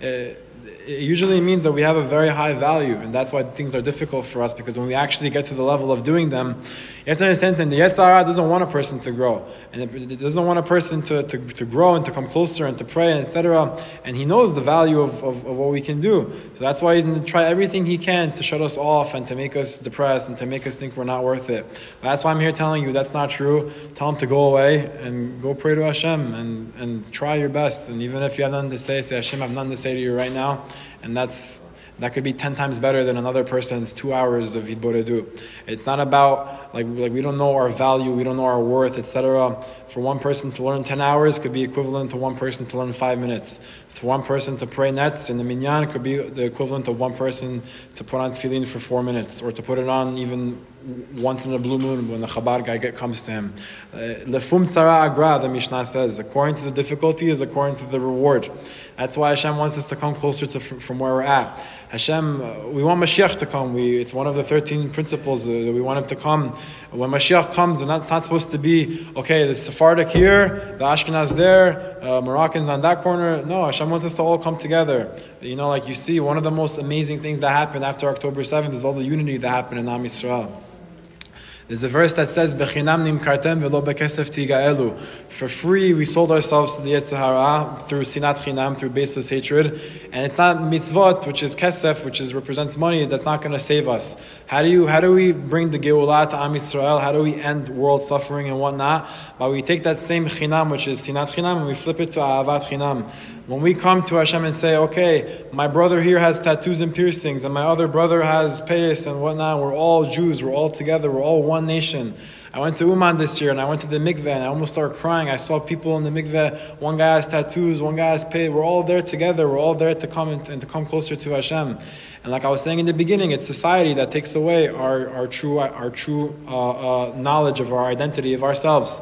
It usually means that we have a very high value, and that's why things are difficult for us, because when we actually get to the level of doing them, you have to understand that the Yetzer Hara doesn't want a person to grow, and it doesn't want a person to grow and to come closer and to pray, and etc. And he knows the value of what we can do. So that's why he's going to try everything he can to shut us off and to make us depressed and to make us think we're not worth it. But that's why I'm here telling you that's not true. Tell him to go away and go pray to Hashem and try your best. And even if you have nothing to say Hashem, I have nothing to say to you right now. And that could be 10 times better than another person's 2 hours of Hidboredu. It's not about, like we don't know our value, we don't know our worth, etc. For one person to learn 10 hours could be equivalent to one person to learn 5 minutes. For one person to pray nets in the minyan could be the equivalent of one person to put on tefillin for 4 minutes, or to put it on even once in a blue moon when the Chabad guy comes to him. Lefum tzara agra, the Mishnah says, according to the difficulty is according to the reward. That's why Hashem wants us to come closer from where we're at. Hashem, we want Mashiach to come. It's one of the 13 principles that we want him to come. When Mashiach comes, it's not supposed to be, okay, the Sephardic here, the Ashkenaz there, Moroccans on that corner. No, Hashem wants us to all come together. Like you see, one of the most amazing things that happened after October 7th is all the unity that happened in Am Yisrael. There's a verse that says, "Bechinam nimkartem velo bekesef tigaelu." For free, we sold ourselves to the Yetzer Hara through sinat chinam, through baseless hatred, and it's not mitzvot, which is kesef, which represents money, that's not going to save us. How do we bring the Geulah to Am Yisrael? How do we end world suffering and whatnot? But we take that same chinam, which is sinat chinam, and we flip it to ahavat chinam. When we come to Hashem and say, okay, my brother here has tattoos and piercings, and my other brother has payas and whatnot, we're all Jews, we're all together, we're all one nation. I went to Uman this year, and I went to the mikveh, and I almost started crying. I saw people in the mikveh, one guy has tattoos, one guy has pay. We're all there together, we're all there to come and to come closer to Hashem. And like I was saying in the beginning, it's society that takes away our true knowledge of our identity, of ourselves.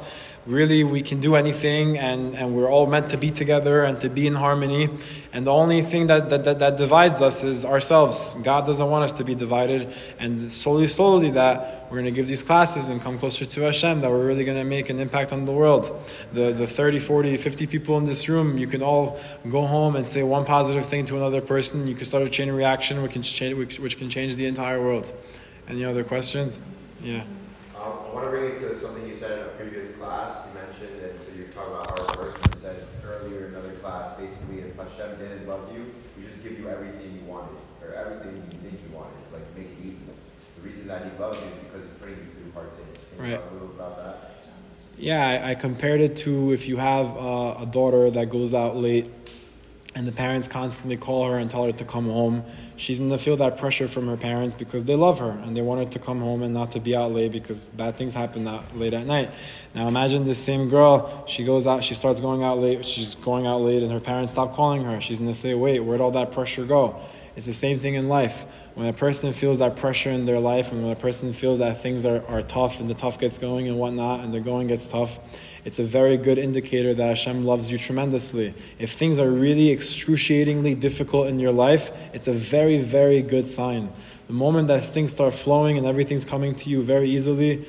really we can do anything, and we're all meant to be together and to be in harmony. And the only thing that divides us is ourselves. God doesn't want us to be divided. And slowly that we're going to give these classes and come closer to Hashem, that we're really going to make an impact on the world. The 30, 40, 50 people in this room, you can all go home and say one positive thing to another person. You can start a chain of reaction which can change the entire world. Any other questions? Yeah. I want to bring it to something you said in a previous class. You mentioned, and so you talk about hard work. You said earlier in another class, basically, if Hashem didn't love you, He just give you everything you wanted, or everything you think you wanted, like make it easy. The reason that He loves you is because He's putting you through hard things. Can you talk a little about that? Yeah, I compared it to if you have a daughter that goes out late, and the parents constantly call her and tell her to come home. She's going to feel that pressure from her parents because they love her and they want her to come home and not to be out late because bad things happen out late at night. Now imagine this same girl, she goes out, she starts going out late, she's going out late and her parents stop calling her. She's going to say, wait, where'd all that pressure go? It's the same thing in life. When a person feels that pressure in their life and when a person feels that things are tough and the tough gets going and whatnot and the going gets tough, it's a very good indicator that Hashem loves you tremendously. If things are really excruciatingly difficult in your life, it's a very, very good sign. The moment that things start flowing and everything's coming to you very easily,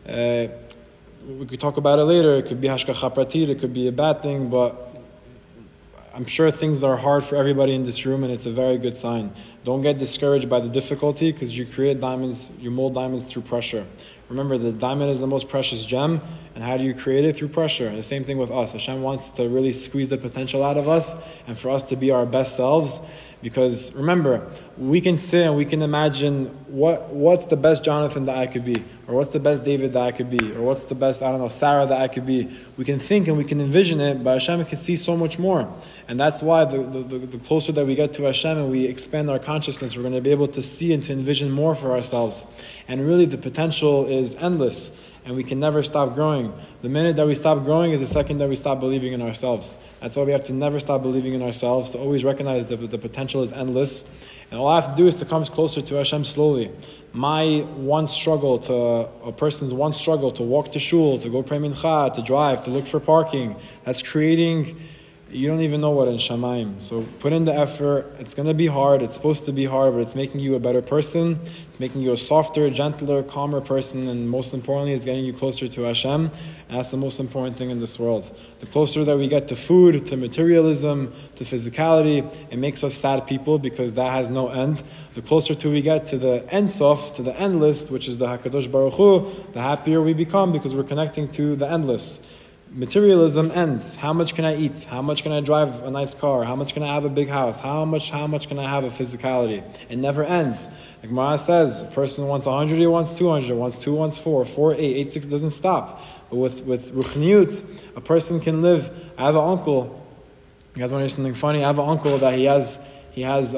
we could talk about it later. It could be hashgacha pratit, it could be a bad thing, but I'm sure things are hard for everybody in this room and it's a very good sign. Don't get discouraged by the difficulty because you create diamonds, you mold diamonds through pressure. Remember, the diamond is the most precious gem, and how do you create it? Through pressure. The same thing with us. Hashem wants to really squeeze the potential out of us and for us to be our best selves. Because remember, we can sit and we can imagine what's the best Jonathan that I could be, or what's the best David that I could be, or what's the best, Sarah that I could be. We can think and we can envision it, but Hashem can see so much more. And that's why the closer that we get to Hashem and we expand our consciousness, we're going to be able to see and to envision more for ourselves. And really the potential is endless. And we can never stop growing. The minute that we stop growing is the second that we stop believing in ourselves. That's why we have to never stop believing in ourselves, to always recognize that the potential is endless. And all I have to do is to come closer to Hashem slowly. A person's one struggle to walk to shul, to go pray mincha, to drive, to look for parking, that's creating, you don't even know what in Shamayim. So put in the effort. It's going to be hard. It's supposed to be hard, but it's making you a better person. It's making you a softer, gentler, calmer person. And most importantly, it's getting you closer to Hashem. And that's the most important thing in this world. The closer that we get to food, to materialism, to physicality, it makes us sad people because that has no end. The closer we get to the Ein Sof, to the endless, which is the HaKadosh Baruch Hu, the happier we become because we're connecting to the endless. Materialism ends. How much can I eat? How much can I drive a nice car? How much can I have a big house? How much can I have a physicality? It never ends. Like Gemara says, a person wants 100, he wants 200, wants 2, wants 4, 4, 8, 8, 6, doesn't stop. But with Ruchniut, a person can live. I have an uncle. You guys want to hear something funny? I have an uncle that he has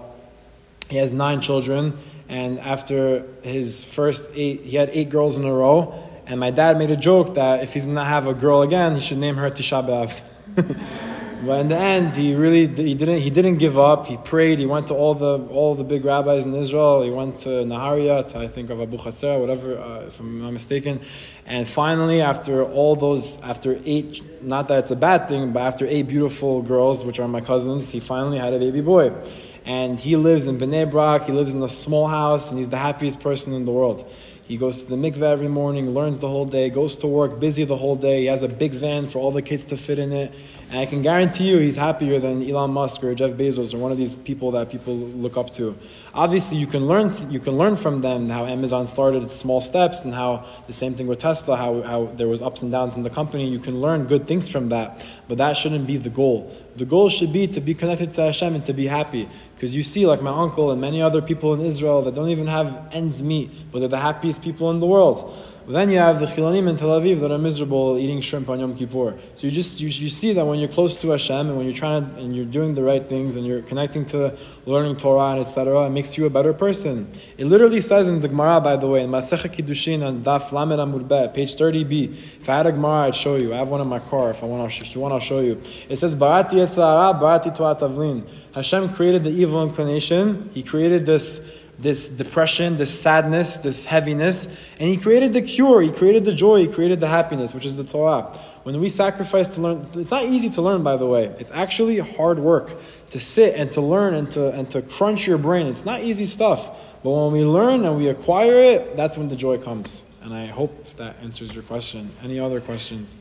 9 children, and after his first 8, he had 8 girls in a row. And my dad made a joke that if he's going to have a girl again, he should name her Tisha B'Av. But in the end, he didn't give up. He prayed. He went to all the big rabbis in Israel. He went to Nahariya, to I think of Abu Chatzera, whatever, if I'm not mistaken. And finally, after 8, not that it's a bad thing, but after 8 beautiful girls, which are my cousins, he finally had a baby boy. And he lives in Bnei Brak. He lives in a small house, and he's the happiest person in the world. He goes to the mikveh every morning, learns the whole day, goes to work, busy the whole day. He has a big van for all the kids to fit in it. And I can guarantee you he's happier than Elon Musk or Jeff Bezos or one of these people that people look up to. Obviously, you can learn from them how Amazon started at small steps and how the same thing with Tesla, how there was ups and downs in the company. You can learn good things from that, but that shouldn't be the goal. The goal should be to be connected to Hashem and to be happy. Because you see, like my uncle and many other people in Israel that don't even have ends meet, but they're the happiest people in the world. But then you have the Chilanim in Tel Aviv that are miserable eating shrimp on Yom Kippur. So you see that when you're close to Hashem and when you're and you're doing the right things and you're connecting to learning Torah and etc., it makes you a better person. It literally says in the Gemara, by the way, in Masechet Kiddushin on Daf Lamed Amud Bet, page 30b. If I had a Gemara, I'd show you. I have one in my car. If you want, I'll show you. It says, Barati Yetzer Hara, Barati Toat Avlin. Hashem created the evil inclination. He created this this depression, this sadness, this heaviness, and He created the cure, He created the joy, He created the happiness, which is the Torah. When we sacrifice to learn, it's not easy to learn, by the way. It's actually hard work to sit and to learn and to crunch your brain. It's not easy stuff. But when we learn and we acquire it, that's when the joy comes. And I hope that answers your question. Any other questions?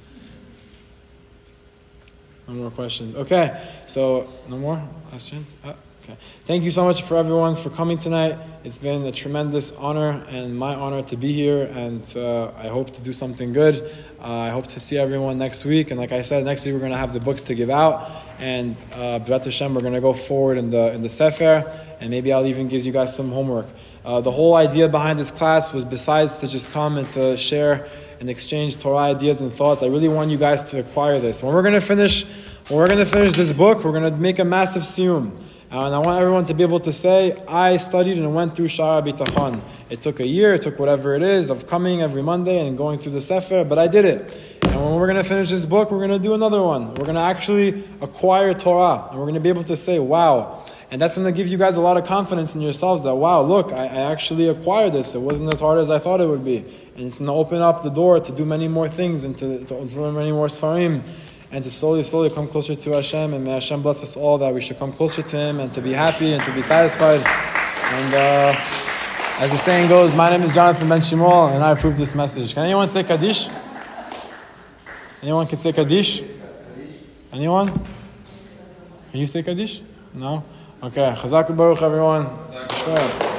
No more questions. Okay, so no more questions? Okay. Thank you so much for everyone for coming tonight. It's been a tremendous honor and my honor to be here, and I hope to do something good. I hope to see everyone next week, and like I said, next week we're going to have the books to give out, and B'ezrat Hashem, we're going to go forward in the Sefer, and maybe I'll even give you guys some homework. The whole idea behind this class was, besides to just come and to share and exchange Torah ideas and thoughts, I really want you guys to acquire this. When we're going to finish this book, we're going to make a massive siyum. And I want everyone to be able to say, I studied and went through Sha'ar HaBitachon. It took a year, it took whatever it is, of coming every Monday and going through the Sefer, but I did it. And when we're going to finish this book, we're going to do another one. We're going to actually acquire Torah. And we're going to be able to say, wow. And that's going to give you guys a lot of confidence in yourselves that, wow, look, I actually acquired this. It wasn't as hard as I thought it would be. And it's going to open up the door to do many more things and to learn many more Sfarim. And to slowly come closer to Hashem, and may Hashem bless us all that we should come closer to Him and to be happy and to be satisfied. And as the saying goes, my name is Jonathan Ben Shimol, and I approve this message. Can anyone say Kaddish? Anyone can say Kaddish? Anyone? Can you say Kaddish? No? Okay. Chazak u'baruch, everyone.